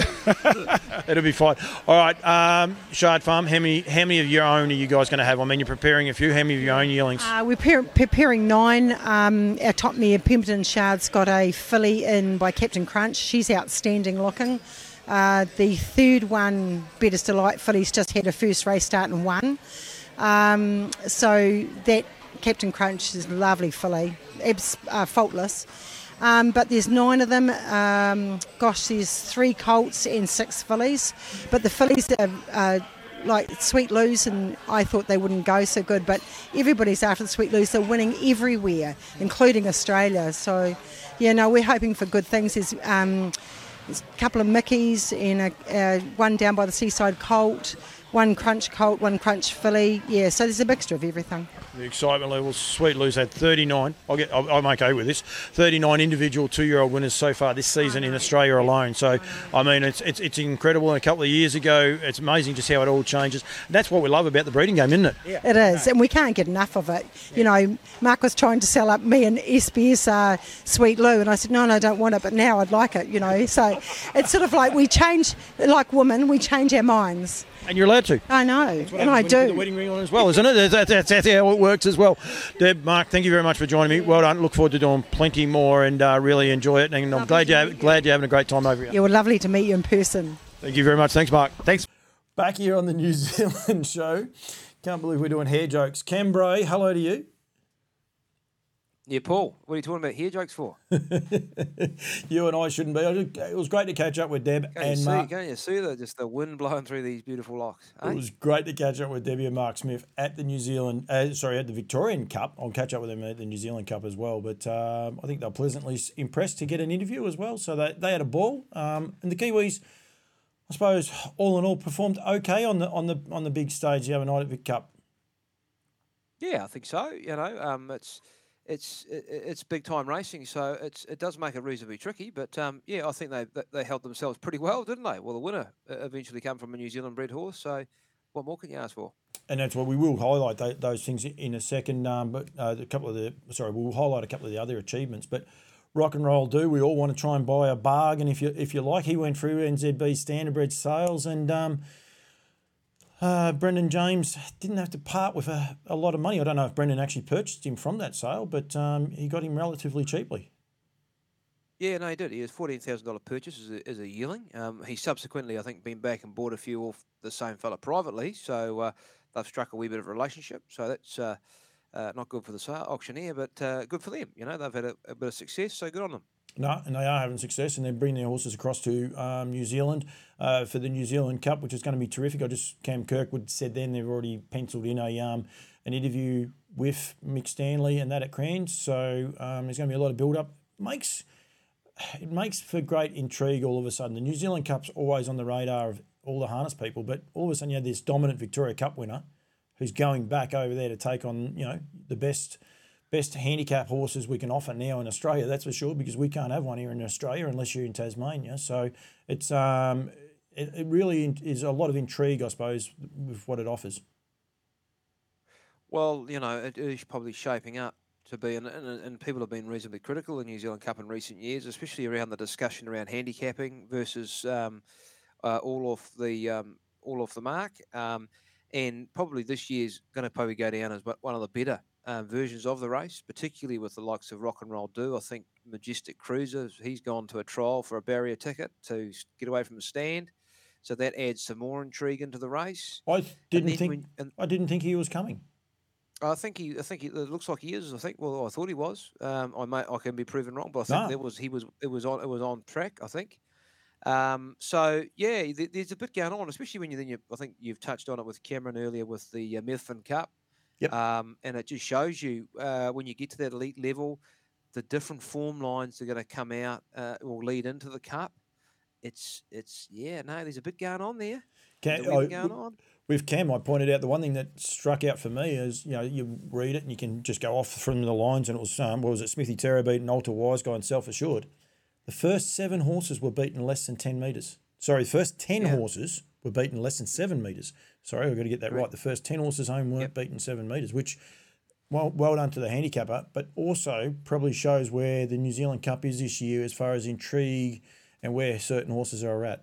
It'll be fine. All right, um, Shard Farm. How many how many of your own are you guys going to have? I mean, you're preparing a few. How many of your own yearlings? Uh, we're pre- preparing nine. Um, our top mare, Pemberton Shard's got a filly in by Captain Crunch. She's outstanding looking. Uh, the third one, Better's Delight filly's just had her first race start and won. Um, so that Captain Crunch is a lovely filly, abs- uh, faultless. Um, but there's nine of them. Um, gosh, there's three colts and six fillies. But the fillies are uh, like Sweet Lose, and I thought they wouldn't go so good. But everybody's after the Sweet Lose. They're winning everywhere, including Australia. So, yeah, no, we're hoping for good things. There's, um, there's a couple of Mickeys and a, uh, one down by the Seaside colt, one Crunch colt, one Crunch filly. Yeah, so there's a mixture of everything. The excitement levels. Sweet Lou's had thirty-nine. I'll get. I'm okay with this. thirty-nine individual two-year-old winners so far this season in Australia alone. So, I mean, it's it's it's incredible. And a couple of years ago, it's amazing just how it all changes. And that's what we love about the breeding game, isn't it? Yeah. It is, and we can't get enough of it. You know, Mark was trying to sell up me and S B S uh, Sweet Lou, and I said, no, no, I don't want it, but now I'd like it, you know. So it's sort of like we change, like women, we change our minds. And you're allowed to. I know, and I do. The wedding ring on as well, isn't it? That's, that's, that's how it works as well. Deb, Mark, thank you very much for joining me. Well done. Look forward to doing plenty more and uh, really enjoy it. And I'm lovely glad, you have, glad you're having a great time over here. Yeah, well, lovely to meet you in person. Thank you very much. Thanks, Mark. Thanks. Back here on the New Zealand show. Can't believe we're doing hair jokes. Cam Bray, hello to you. Yeah, Paul, what are you talking about hair jokes for? You and I shouldn't be. I just, it was great to catch up with Deb Can't and you see, Mark. Can't you see the, just the wind blowing through these beautiful locks? Eh? It was great to catch up with Debbie and Mark Smith at the New Zealand, uh, sorry, at the Victorian Cup. I'll catch up with them at the New Zealand Cup as well. But um, I think they were pleasantly impressed to get an interview as well. So they, they had a ball. Um, and the Kiwis, I suppose, all in all, performed okay on the on the on the big stage the other night at Vic Cup. Yeah, I think so. You know, um, it's it's it's big time racing, so it's it does make it reasonably tricky. But um, yeah, I think they they held themselves pretty well, didn't they? Well, the winner eventually came from a New Zealand bred horse. So what more can you ask for? And that's what we will highlight th- those things in a second. Um, but uh, a couple of the sorry, we'll highlight a couple of the other achievements. But Rock and Roll do. We all want to try and buy a bargain if you if you like. He went through N Z B Standardbred sales and. Um, Uh, Brendan James didn't have to part with a, a lot of money. I don't know if Brendan actually purchased him from that sale, but um, he got him relatively cheaply. Yeah, no, he did. He was fourteen thousand dollar purchase as a, as a yearling. Um, he subsequently, I think, been back and bought a few off the same fella privately. So uh, they've struck a wee bit of a relationship. So that's uh, uh, not good for the sale, auctioneer, but uh, good for them. You know, they've had a, a bit of success, so good on them. No, and they are having success, and they're bringing their horses across to um, New Zealand uh, for the New Zealand Cup, which is going to be terrific. I just Cam Kirkwood said then they've already penciled in a um, an interview with Mick Stanley and that at Cranes, so um, there's going to be a lot of build up. Makes it makes for great intrigue all of a sudden. The New Zealand Cup's always on the radar of all the harness people, but all of a sudden you have this dominant Victoria Cup winner who's going back over there to take on you know the best. Best handicap horses we can offer now in Australia, that's for sure, because we can't have one here in Australia unless you're in Tasmania. So it's um, it, it really is a lot of intrigue, I suppose, with what it offers. Well, you know, it is probably shaping up to be, and, and, and people have been reasonably critical of the New Zealand Cup in recent years, especially around the discussion around handicapping versus um, uh, all off the um, all off the mark. Um, and probably this year's going to probably go down as one of the better Uh, versions of the race, particularly with the likes of Rock and Roll Do. I think Majestic Cruiser, he's gone to a trial for a barrier ticket to get away from the stand, so that adds some more intrigue into the race. I didn't think when, and, I didn't think he was coming. I think he, I think he, it looks like he is. I think. Well, I thought he was. Um, I may, I can be proven wrong, but I think No. there was he was. It was on. It was on track. I think. Um, so yeah, there, there's a bit going on, especially when you then you. I think you've touched on it with Cameron earlier with the uh, Methven Cup. Yep. Um, and it just shows you uh, when you get to that elite level, the different form lines that are going to come out uh, or lead into the cup. It's it's yeah no, there's a bit going on there. Cam, There's a bit I, going on. With Cam, I pointed out the one thing that struck out for me is you know you read it and you can just go off from the lines, and it was um, what was it Smithy Terra beaten Alta Wise Guy and Self Assured. The first seven horses were beaten less than ten metres. Sorry, the first ten Yeah. horses were beaten less than seven metres. Sorry, I've got to get that Correct. right. The first ten horses home weren't Yep. beaten seven metres, which, well, well done to the handicapper, but also probably shows where the New Zealand Cup is this year as far as intrigue and where certain horses are at.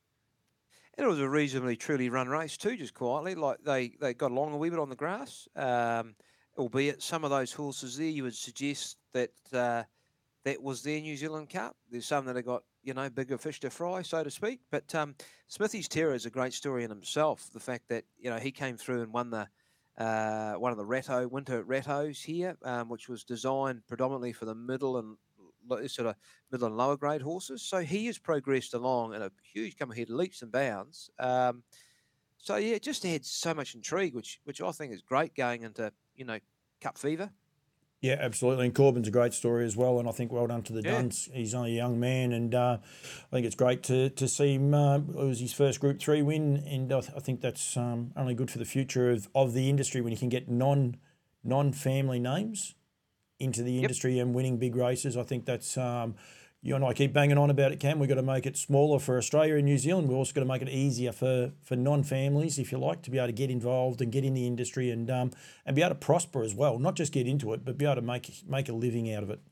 And it was a reasonably truly run race too, just quietly. Like they, they got along a wee bit on the grass, um, albeit some of those horses there you would suggest that uh, that was their New Zealand Cup. There's some that have got, you know, bigger fish to fry, so to speak. But um, Smithy's Terror is a great story in himself. The fact that, you know, he came through and won the uh, one of the Ratto, winter Rattos here, um, which was designed predominantly for the middle and lo- sort of middle and lower grade horses. So he has progressed along in a huge come ahead, leaps and bounds. Um, so, yeah, it just adds so much intrigue, which which I think is great going into, you know, Cup fever. Yeah, absolutely. And Corbin's a great story as well. And I think well done to the Yeah. Duns. He's only a young man. And uh, I think it's great to, to see him. Uh, it was his first Group three win. And I, th- I think that's um, only good for the future of, of the industry when you can get non non-family names into the industry yep. and winning big races. I think that's, um, you and I keep banging on about it, Cam. We've got to make it smaller for Australia and New Zealand. We've also got to make it easier for, for non-families, if you like, to be able to get involved and get in the industry and um, and be able to prosper as well. Not just get into it, but be able to make make a living out of it.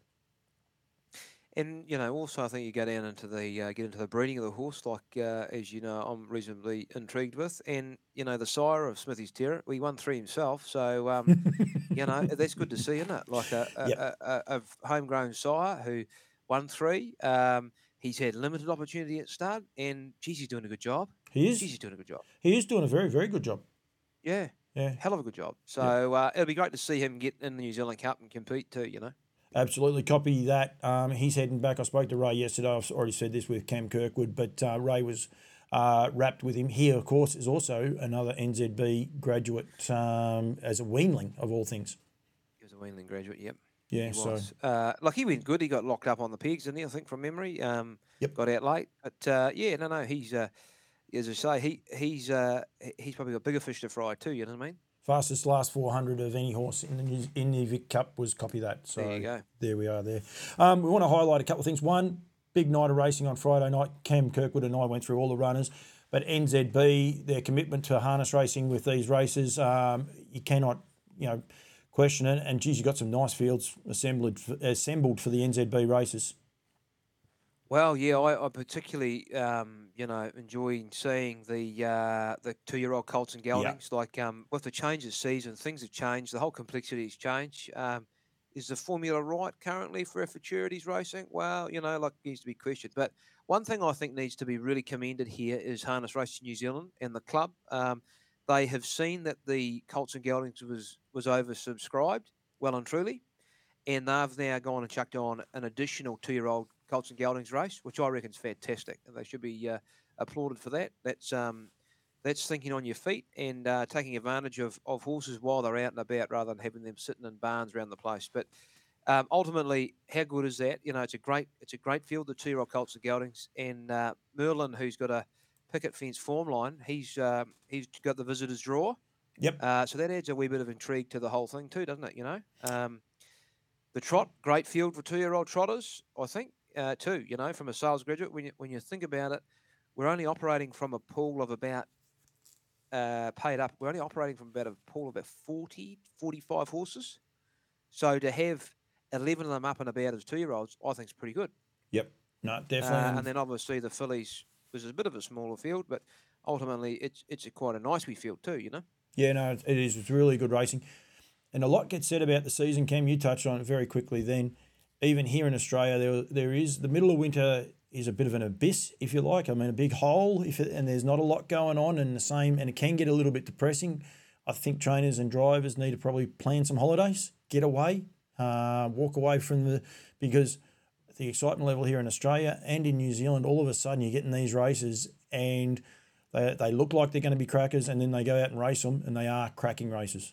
And, you know, also I think you go down into the, uh, get into the breeding of the horse, like, uh, as you know, I'm reasonably intrigued with. And, you know, the sire of Smithy's Terror, well, he won three himself. So, um, you know, that's good to see, isn't it? Like a, a, yep. a, a, a homegrown sire who won three. Um, he's had limited opportunity at start. And, geez, he's doing a good job. He is. Geez, he's doing a good job. He is doing a very, very good job. Yeah. Yeah. Hell of a good job. So, yep. uh, it'll be great to see him get in the New Zealand Cup and compete too, you know. Absolutely. Copy that. Um, he's heading back. I spoke to Ray yesterday. I've already said this with Cam Kirkwood, but uh, Ray was uh, wrapped with him. He, of course, is also another N Z B graduate um, as a weanling, of all things. He was a weanling graduate, yep. Yeah, he so. Was. Uh, like, he went good. He got locked up on the pegs, didn't he, I think, from memory. Um, yep. Got out late. But, uh, yeah, no, no, he's, uh, as I say, he he's uh, he's probably got bigger fish to fry too, you know what I mean? Fastest last four hundred of any horse in the in the Vic Cup was copy that. So there you go. There we are there. Um, we want to highlight a couple of things. One, big night of racing on Friday night. Cam Kirkwood and I went through all the runners. But N Z B, their commitment to harness racing with these races, um, you cannot, you know, question it. And, geez, you got some nice fields assembled, assembled for the N Z B races. Well, yeah, I, I particularly, um, you know, enjoy seeing the uh, the two-year-old colts and geldings. Yeah. Like, um, with the change of season, things have changed. The whole complexity has changed. Um, is the formula right currently for futurities racing? Well, you know, like, it needs to be questioned. But one thing I think needs to be really commended here is Harness Racing New Zealand and the club. Um, they have seen that the colts and geldings was was oversubscribed, well and truly, and they've now gone and chucked on an additional two-year-old colts and geldings race, which I reckon is fantastic. They should be uh, applauded for that. That's um, that's thinking on your feet and uh, taking advantage of, of horses while they're out and about, rather than having them sitting in barns around the place. But um, ultimately, how good is that? You know, it's a great it's a great field, the two-year-old colts and geldings, and uh, Merlin, who's got a picket fence form line, he's uh, he's got the visitors draw. Yep. Uh, so that adds a wee bit of intrigue to the whole thing too, doesn't it? You know, um, the trot, great field for two-year-old trotters, I think. Uh, too, you know, from a sales graduate, when you, when you think about it, we're only operating from a pool of about, uh, paid up, we're only operating from about a pool of about forty, forty-five horses. So to have eleven of them up and about as two-year-olds, I think is pretty good. Yep, no, definitely. Uh, and then obviously the fillies was a bit of a smaller field, but ultimately it's it's a quite a nice wee field too, you know? Yeah, no, it is. It's really good racing. And a lot gets said about the season, Cam. You touched on it very quickly then. Even here in Australia, there there is the middle of winter is a bit of an abyss, if you like. I mean, a big hole, if it, and there's not a lot going on, and the same, and it can get a little bit depressing. I think trainers and drivers need to probably plan some holidays, get away, uh, walk away from the because the excitement level here in Australia and in New Zealand, all of a sudden you're getting these races and they they look like they're going to be crackers, and then they go out and race them, and they are cracking races.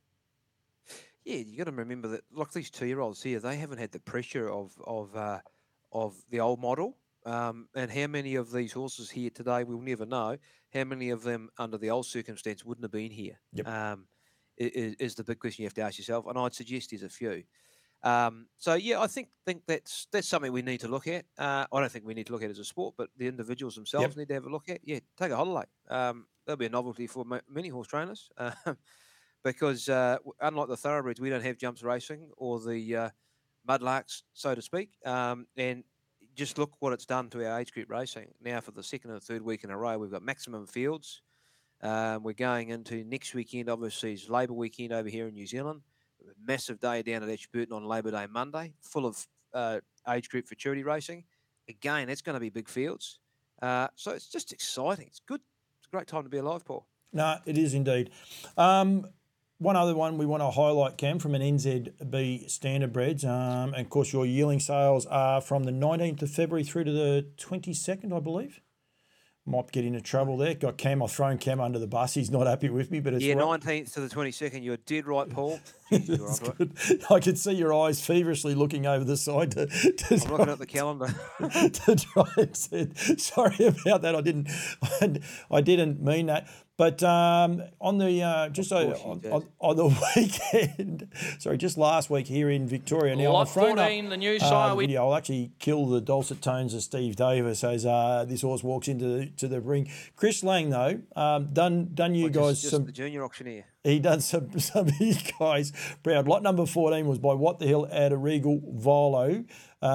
Yeah, you got to remember that, like these two-year-olds here, they haven't had the pressure of of uh, of the old model. Um, and how many of these horses here today, we'll never know. How many of them, under the old circumstance, wouldn't have been here? Yep. Um, is, is the big question you have to ask yourself. And I'd suggest there's a few. Um, so yeah, I think think that's that's something we need to look at. Uh, I don't think we need to look at it as a sport, but the individuals themselves yep. need to have a look at. Yeah, take a holiday. Um, that'll be a novelty for many horse trainers. Uh, Because uh, unlike the thoroughbreds, we don't have jumps racing or the uh, mudlarks, so to speak. Um, and just look what it's done to our age group racing. Now for the second and third week in a row, we've got maximum fields. Um, we're going into next weekend, obviously, is Labour weekend over here in New Zealand. A massive day down at Ashburton on Labour Day Monday, full of uh, age group futurity racing. Again, it's going to be big fields. Uh, so it's just exciting. It's good. It's a great time to be alive, Paul. No, it is indeed. Um, One other one we want to highlight, Cam, from an N Z B standardbreds. Um, and, of course, your yearling sales are from the nineteenth of February through to the twenty-second, I believe. Might get into trouble there. Got Cam. I've thrown Cam under the bus. He's not happy with me, but it's yeah, right. nineteenth to the twenty-second. You're dead right, Paul. Jeez, you're good. I can see your eyes feverishly looking over the side. To, to I'm try, looking at the calendar. to try and say, sorry about that. I didn't. I didn't mean that. But um, on the uh, just Of so, course you on, did. on, on the weekend, sorry, just last week here in Victoria. Now, Lot I'll throw up, fourteen, the new uh, sire. the We video. I'll actually kill the dulcet tones of Steve Davis as uh, this horse walks into to the ring. Chris Lang, though, um, done done you Or guys just, just some. the junior auctioneer. He done some some of you guys proud. Lot number fourteen was by What the Hell out of Regal Volo.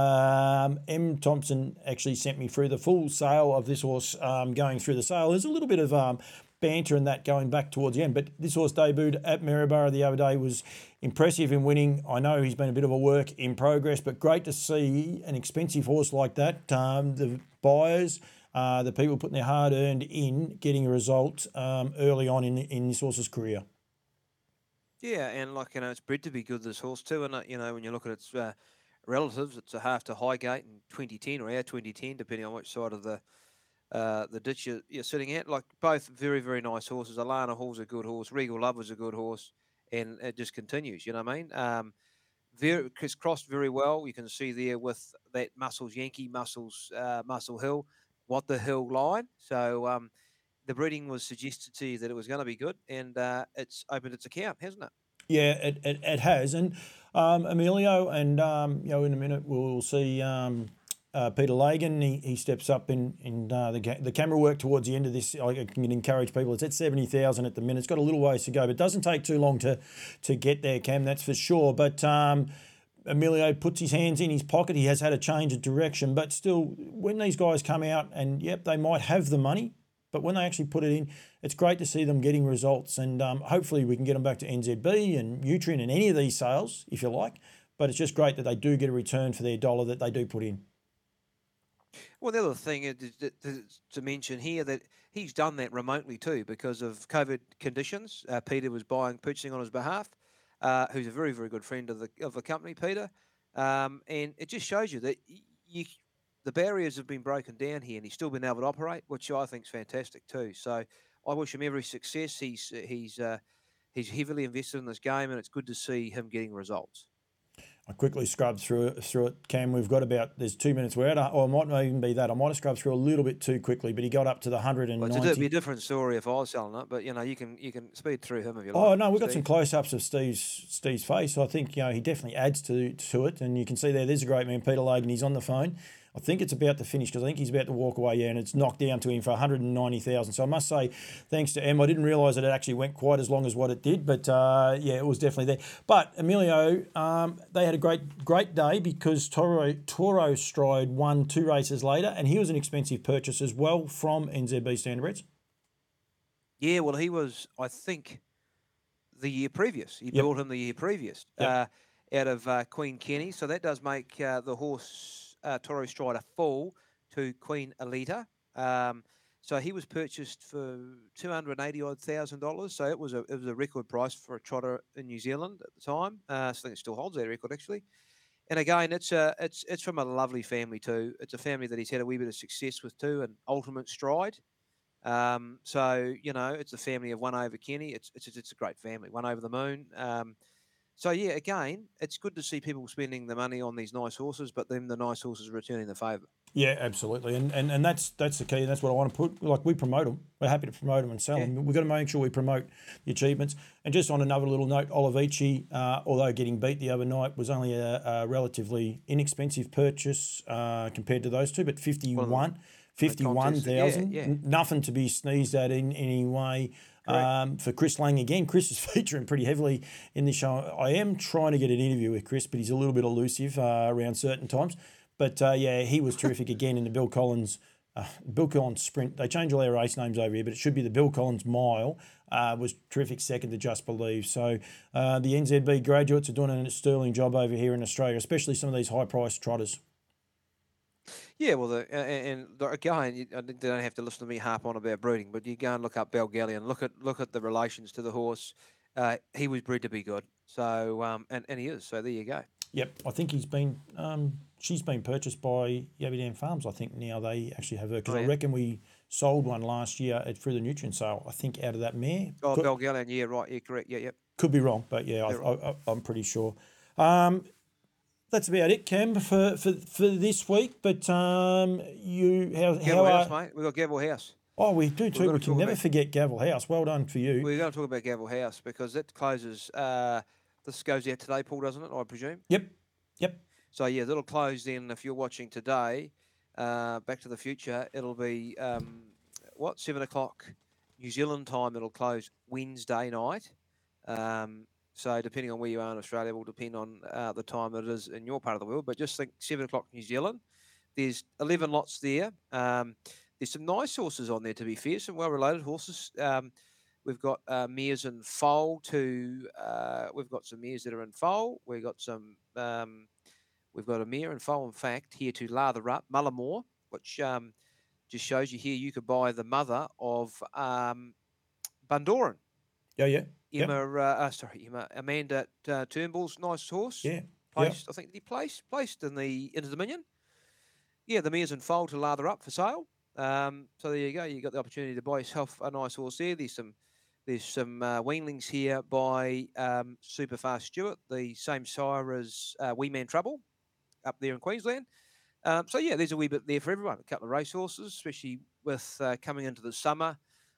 Um, M. Thompson actually sent me through the full sale of this horse um, going through the sale. There's a little bit of um, banter in that going back towards the end, but this horse debuted at Maryborough the other day, was impressive in winning. I know he's been a bit of a work in progress, but great to see an expensive horse like that. Um, the buyers, uh, the people putting their hard earned in, getting a result um, early on in, in this horse's career. Yeah, and like, you know, it's bred to be good, this horse too. And, uh, you know, when you look at its uh, relatives, it's a half to Highgate in twenty ten or our twenty ten, depending on which side of the uh, the ditch you're, you're sitting at. Like, both very, very nice horses. Alana Hall's a good horse. Regal Love was a good horse. And it just continues, you know what I mean? Um, very, it's crossed very well. You can see there with that Muscles Yankee, Muscles, uh, Muscle Hill, What the Hill line. So, um, the breeding was suggested to you that it was going to be good, and uh, it's opened its account, hasn't it? Yeah, it, it, it has. And um, Emilio, and um, you know, in a minute we'll see um, uh, Peter Lagan. He, he steps up in, in uh, the, the camera work towards the end of this. I can encourage people. It's at seventy thousand at the minute. It's got a little ways to go, but it doesn't take too long to, to get there, Cam, that's for sure. But um, Emilio puts his hands in his pocket. He has had a change of direction, but still, when these guys come out and, yep, they might have the money, but when they actually put it in, it's great to see them getting results. And um, hopefully we can get them back to N Z B and Nutrien and any of these sales, if you like. But it's just great that they do get a return for their dollar that they do put in. Well, the other thing is to, to, to mention here that he's done that remotely too because of COVID conditions. Uh, Peter was buying, purchasing on his behalf, uh, who's a very, very good friend of the of the company, Peter. Um, and it just shows you that you, the barriers have been broken down here, and he's still been able to operate, which I think is fantastic too. So I wish him every success. He's he's uh, he's heavily invested in this game, and it's good to see him getting results. I quickly scrubbed through it, through it, Cam. We've got about, there's two minutes. We're at, or it might not even be that. I might have scrubbed through a little bit too quickly, but he got up to the one hundred ninety. Well, it'd be a different story if I was selling it, but you know, you can you can speed through him if you like. Oh no, we've got Steve. some close-ups of Steve's Steve's face. I think you know he definitely adds to to it, and you can see there. There's a great man, Peter Lagan. He's on the phone. I think it's about to finish because I think he's about to walk away. Yeah, and it's knocked down to him for one hundred ninety thousand. So I must say, thanks to Em, I didn't realise that it actually went quite as long as what it did, but uh, yeah, it was definitely there. But Emilio, um, they had a great great day because Toro Toro Stride won two races later, and he was an expensive purchase as well from N Z B Standardbreds. Yeah, well, he was, I think, the year previous. He Yep. built him the year previous Yep. uh, out of uh, Queen Kenny. So that does make uh, the horse uh, Toro Strider fall to Queen Alita. Um, so he was purchased for two hundred eighty odd thousand dollars. So it was a it was a record price for a trotter in New Zealand at the time. Uh, so I think it still holds that record actually. And again, it's a it's it's from a lovely family too. It's a family that he's had a wee bit of success with too, and Ultimate Stride. Um, so you know, it's a family of One Over Kenny. It's it's it's a great family. One Over the Moon. Um, so yeah, again, it's good to see people spending the money on these nice horses, but then the nice horses returning the favour. Yeah, absolutely, and, and and that's that's the key, and that's what I want to put. Like we promote them, we're happy to promote them and sell Yeah. them. We've got to make sure we promote the achievements. And just on another little note, Olivici, uh, although getting beat the other night, was only a, a relatively inexpensive purchase uh, compared to those two, but fifty-one. fifty-one thousand, Yeah, yeah. nothing to be sneezed at in any way. Um, for Chris Lang again, Chris is featuring pretty heavily in this show. I am trying to get an interview with Chris, but he's a little bit elusive uh, around certain times. But uh, yeah, he was terrific again in the Bill Collins, uh, Bill Collins Sprint. They change all their race names over here, but it should be the Bill Collins Mile. Uh, was terrific second to Just Believe. So uh, the N Z B graduates are doing a sterling job over here in Australia, especially some of these high-priced trotters. Yeah, well, the, and, and again, you, they don't have to listen to me harp on about breeding, but you go and look up Belgallion, look at look at the relations to the horse. Uh, he was bred to be good, so um, and and he is. So there you go. Yep, I think he's been. Um, she's been purchased by Yabby Dam Farms. I think now they actually have her because Oh, I yeah. reckon we sold one last year at, through the Nutrien sale. I think out of that mare. Oh, could, Belgallion, yeah, right, yeah, correct, yeah, yep. could be wrong, but yeah, I, You're I, I, I'm pretty sure. Um, that's about it, Cam, for, for, for this week. But um, you how how Gavel House, are, mate. We got Gavel House. Oh, we do too. gotta We can talk never about- forget Gavel House. Well done for you. We're going to talk about Gavel House because it closes. Uh, this goes out today, Paul, doesn't it? I presume. Yep. Yep. So yeah, that'll close then. If you're watching today, uh, Back to the Future, it'll be um, what seven o'clock New Zealand time. It'll close Wednesday night. Um, so depending on where you are in Australia, will depend on uh, the time that it is in your part of the world. But just think seven o'clock New Zealand. There's eleven lots there. Um, there's some nice horses on there, to be fair, some well-related horses. Um, we've got uh, mares in foal to. Uh, we've got some mares that are in foal. We've got some. Um, we've got a mare in foal, in fact, here to lather up Mullamore, which um, just shows you here you could buy the mother of um, Bundoran. Yeah, yeah. Yep. Emma, uh, uh, sorry, Emma, Amanda uh, Turnbull's nice horse. Yeah. Placed, I think, did he place placed in the Inter Dominion. Yeah, the mare's in foal to lather up for sale. Um, so there you go. You got the opportunity to buy yourself a nice horse there. There's some, there's some uh, weanlings here by um, Superfast Stewart, the same sire as uh, Wee Man Trouble, up there in Queensland. Um, so yeah, there's a wee bit there for everyone. A couple of race horses, especially with uh, coming into the summer.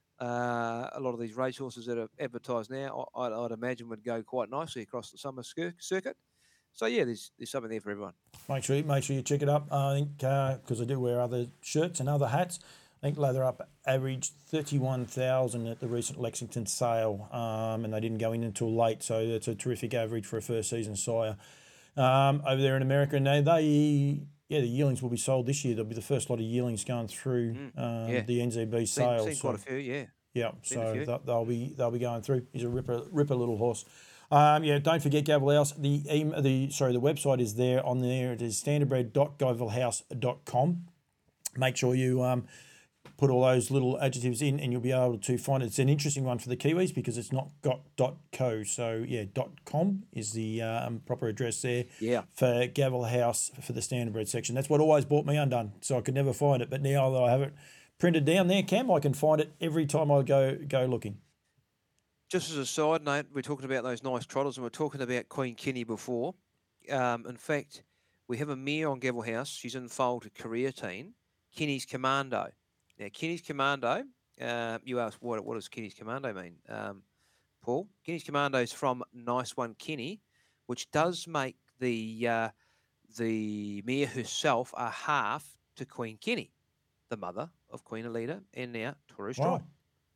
Uh, a lot of these race horses that are advertised now, I, I'd, I'd imagine would go quite nicely across the summer cir- circuit. So yeah, there's there's something there for everyone. Make sure you make sure you check it up. I think because I do wear other shirts and other hats. I think Lather Up averaged thirty-one thousand at the recent Lexington sale, um, and they didn't go in until late. So that's a terrific average for a first season sire. Um, over there in America, and they, they yeah the yearlings will be sold this year. There'll be the first lot of yearlings going through Mm, um, yeah. the N Z B Seen, sales. seen so- quite a few, yeah. Yeah, Seen a so few. th- they'll be they'll be going through. He's a ripper ripper little horse. Um, yeah, don't forget Gavel House. The em- the sorry the website is there on there. It is standardbred dot gavel house dot com. Make sure you um, put all those little adjectives in, and you'll be able to find it. It's an interesting one for the Kiwis because it's not got .co. So yeah, .com is the um, proper address there. Yeah. For Gavel House for the standardbred section. That's what always brought me undone. So I could never find it, but now that I have it printed down there, Cam, I can find it every time I go go looking. Just as a side note, we're talking about those nice trotters, and we're talking about Queen Kenny before. Um, in fact, we have a mare on Gavel House. She's in foal to career team, Kenny's Commando. Now, Kenny's Commando, uh, you ask, what, what does Kenny's Commando mean, um, Paul? Kenny's Commando is from Nice One Kenny, which does make the uh, the mare herself a half to Queen Kenny, the mother of Queen Alida and now Toru Strike. Wow.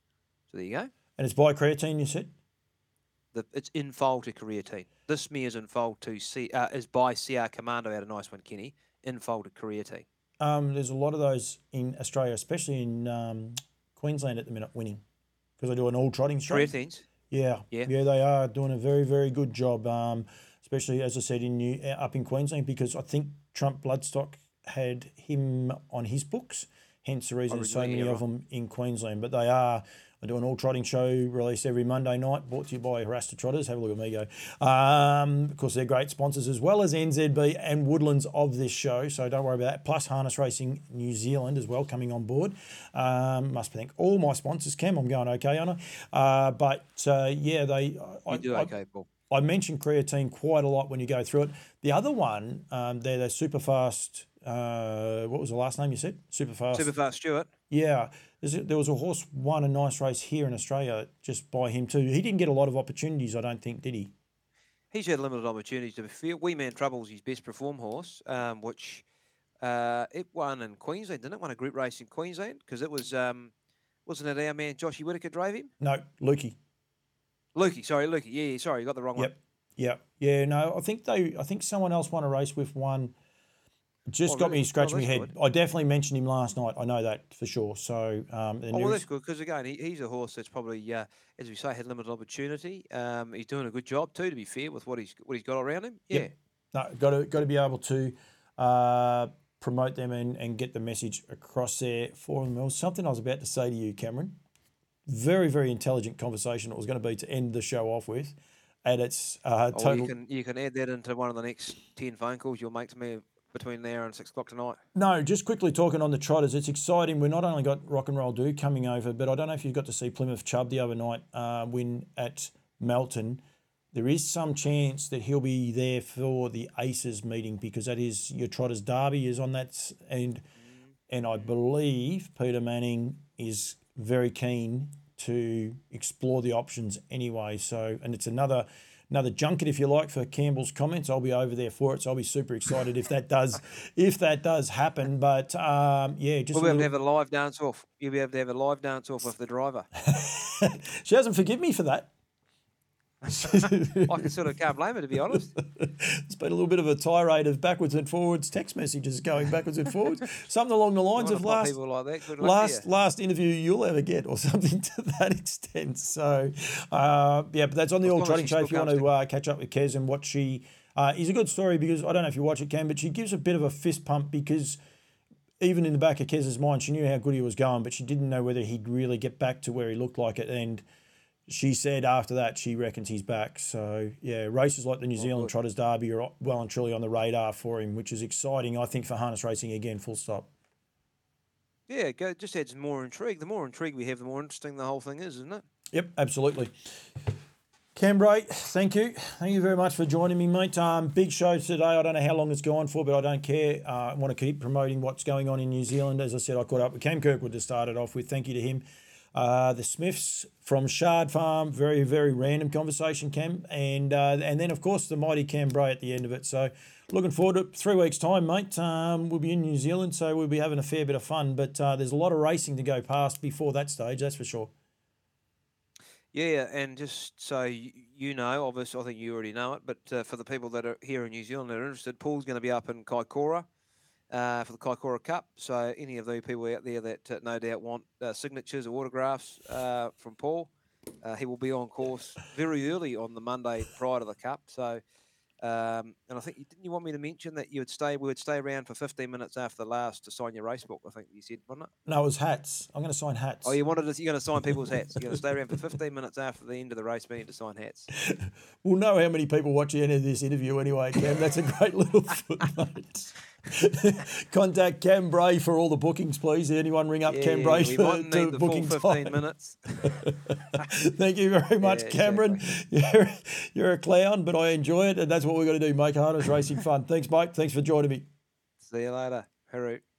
So there you go. And it's by creatine, you said? The, it's in foal to career team. This mare's in foal to C, uh, is by C R Commando out of Nice One Kenny, in foal to career team. Um, there's a lot of those in Australia, especially in um, Queensland at the minute, winning because they do an all trotting Career straight. teams. Yeah, Yeah. yeah, they are doing a very, very good job. Um, especially as I said in New, uh, up in Queensland, because I think Trump Bloodstock had him on his books. Hence the reason there's so Originally, many yeah, of them in Queensland. But they are. I do an all trotting show released every Monday night, brought to you by Harasta Trotters. Have a look at me go. Um, of course, they're great sponsors as well as N Z B and Woodlands of this show. So don't worry about that. Plus Harness Racing New Zealand as well coming on board. Um, must thank all my sponsors, Cam. I'm going okay, aren't I? Uh, but uh, yeah, they. You I, do I, okay, Paul. I mentioned creatine quite a lot when you go through it. The other one, um, they're the super fast. Uh, what was the last name you said? Super fast. Superfast Stewart. Yeah, There's a, there was a horse won a nice race here in Australia just by him too. He didn't get a lot of opportunities, I don't think, did he? He's had limited opportunities to be fair. Wee Man Trouble's his best perform horse, um, which uh, it won in Queensland, didn't it? Won a group race in Queensland because it was, um, wasn't it our man Joshy Whitaker drove him? No, Lukey. Lukey, sorry, Lukey. Yeah, yeah, sorry, you got the wrong Yep, yep, yeah. No, I think they. I think someone else won a race with one. Just Oh, got really? me scratching Oh, my that's head. good. I definitely mentioned him last night. I know that for sure. So, um, and one. Oh, well, there that's is- good because, again, he, he's a horse that's probably, uh, as we say, had limited opportunity. Um, he's doing a good job too, to be fair, with what he's what he's got around him. Yeah. Yep. no, got to got to be able to uh, promote them and, and get the message across there for them. There was something I was about to say to you, Cameron. Very, very intelligent conversation it was going to be to end the show off with. And it's uh, Oh, total. you can you can add that into one of the next ten phone calls you'll make to me between now and six o'clock tonight. No, just quickly talking on the trotters, it's exciting. We've not only got Rock and Roll Do coming over, but I don't know if you got to see Plymouth Chubb the other night uh, win at Melton. There is some chance that he'll be there for the Aces meeting because that is your Trotters Derby is on that, s- and and I believe Peter Manning is very keen to explore the options anyway. So, and it's another another junket, if you like, for Campbell's comments. I'll be over there for it, so I'll be super excited if that does if that does happen. But um, yeah, just We'll be a able to little... have a live dance off. You'll be able to have a live dance off with the driver. She hasn't forgiven me for that. I can sort of can't blame her, to be honest. It's been a little bit of a tirade of backwards and forwards text messages going backwards and forwards. Something along the lines of last people like that, good luck last to you. last interview you'll ever get, or something to that extent. So uh, yeah, but that's on the As All long as Trotting she Show. still If you want comes to uh, catch up with Kez and what she uh, is a good story, because I don't know if you watch it, Cam, but she gives a bit of a fist pump, because even in the back of Kez's mind, she knew how good he was going, but she didn't know whether he'd really get back to where he looked like it. And she said after that she reckons he's back. So, yeah, races like the New Oh, Zealand good. Trotters Derby are well and truly on the radar for him, which is exciting, I think, for harness racing again, full stop. Yeah, go, just adds more intrigue. The more intrigue we have, the more interesting the whole thing is, isn't it? Yep, absolutely. Cam Bray, thank you. Thank you very much for joining me, mate. Um, big show today. I don't know how long it's gone for, but I don't care. Uh, I want to keep promoting what's going on in New Zealand. As I said, I caught up with Cam Kirkwood to start it off with. Thank you to him. Uh, the Smiths from Shard Farm, very, very random conversation, Cam. And uh, and then, of course, the mighty Cam Bray at the end of it. So looking forward to it. Three weeks' time, mate. Um, we'll be in New Zealand, so we'll be having a fair bit of fun. But uh, there's a lot of racing to go past before that stage, that's for sure. Yeah, and just so you, you know, obviously, I think you already know it, but uh, for the people that are here in New Zealand that are interested, Paul's going to be up in Kaikoura uh, for the Kaikoura Cup. So any of those people out there that uh, no doubt want uh, signatures or autographs uh, from Paul, uh, he will be on course very early on the Monday prior to the Cup. So, um, and I think, you, didn't you want me to mention that you would stay, we would stay around for fifteen minutes after the last to sign your race book, I think you said, wasn't it? No, it was hats. I'm going to sign hats. Oh, you wanted to, you're going to sign people's hats. You're going to stay around for fifteen minutes after the end of the race meeting to sign hats. We'll know how many people watch the end of this interview anyway, Cam. That's a great little footnote. Contact Cam Bray for all the bookings, please. Anyone ring up Yeah, Cam Bray we for might to need the booking full fifteen time. minutes. Thank you very much, Yeah, Cameron. You're, you're a clown, but I enjoy it, and that's what we've got to do, make harness racing fun. Thanks, mate. Thanks for joining me. See you later. Haru.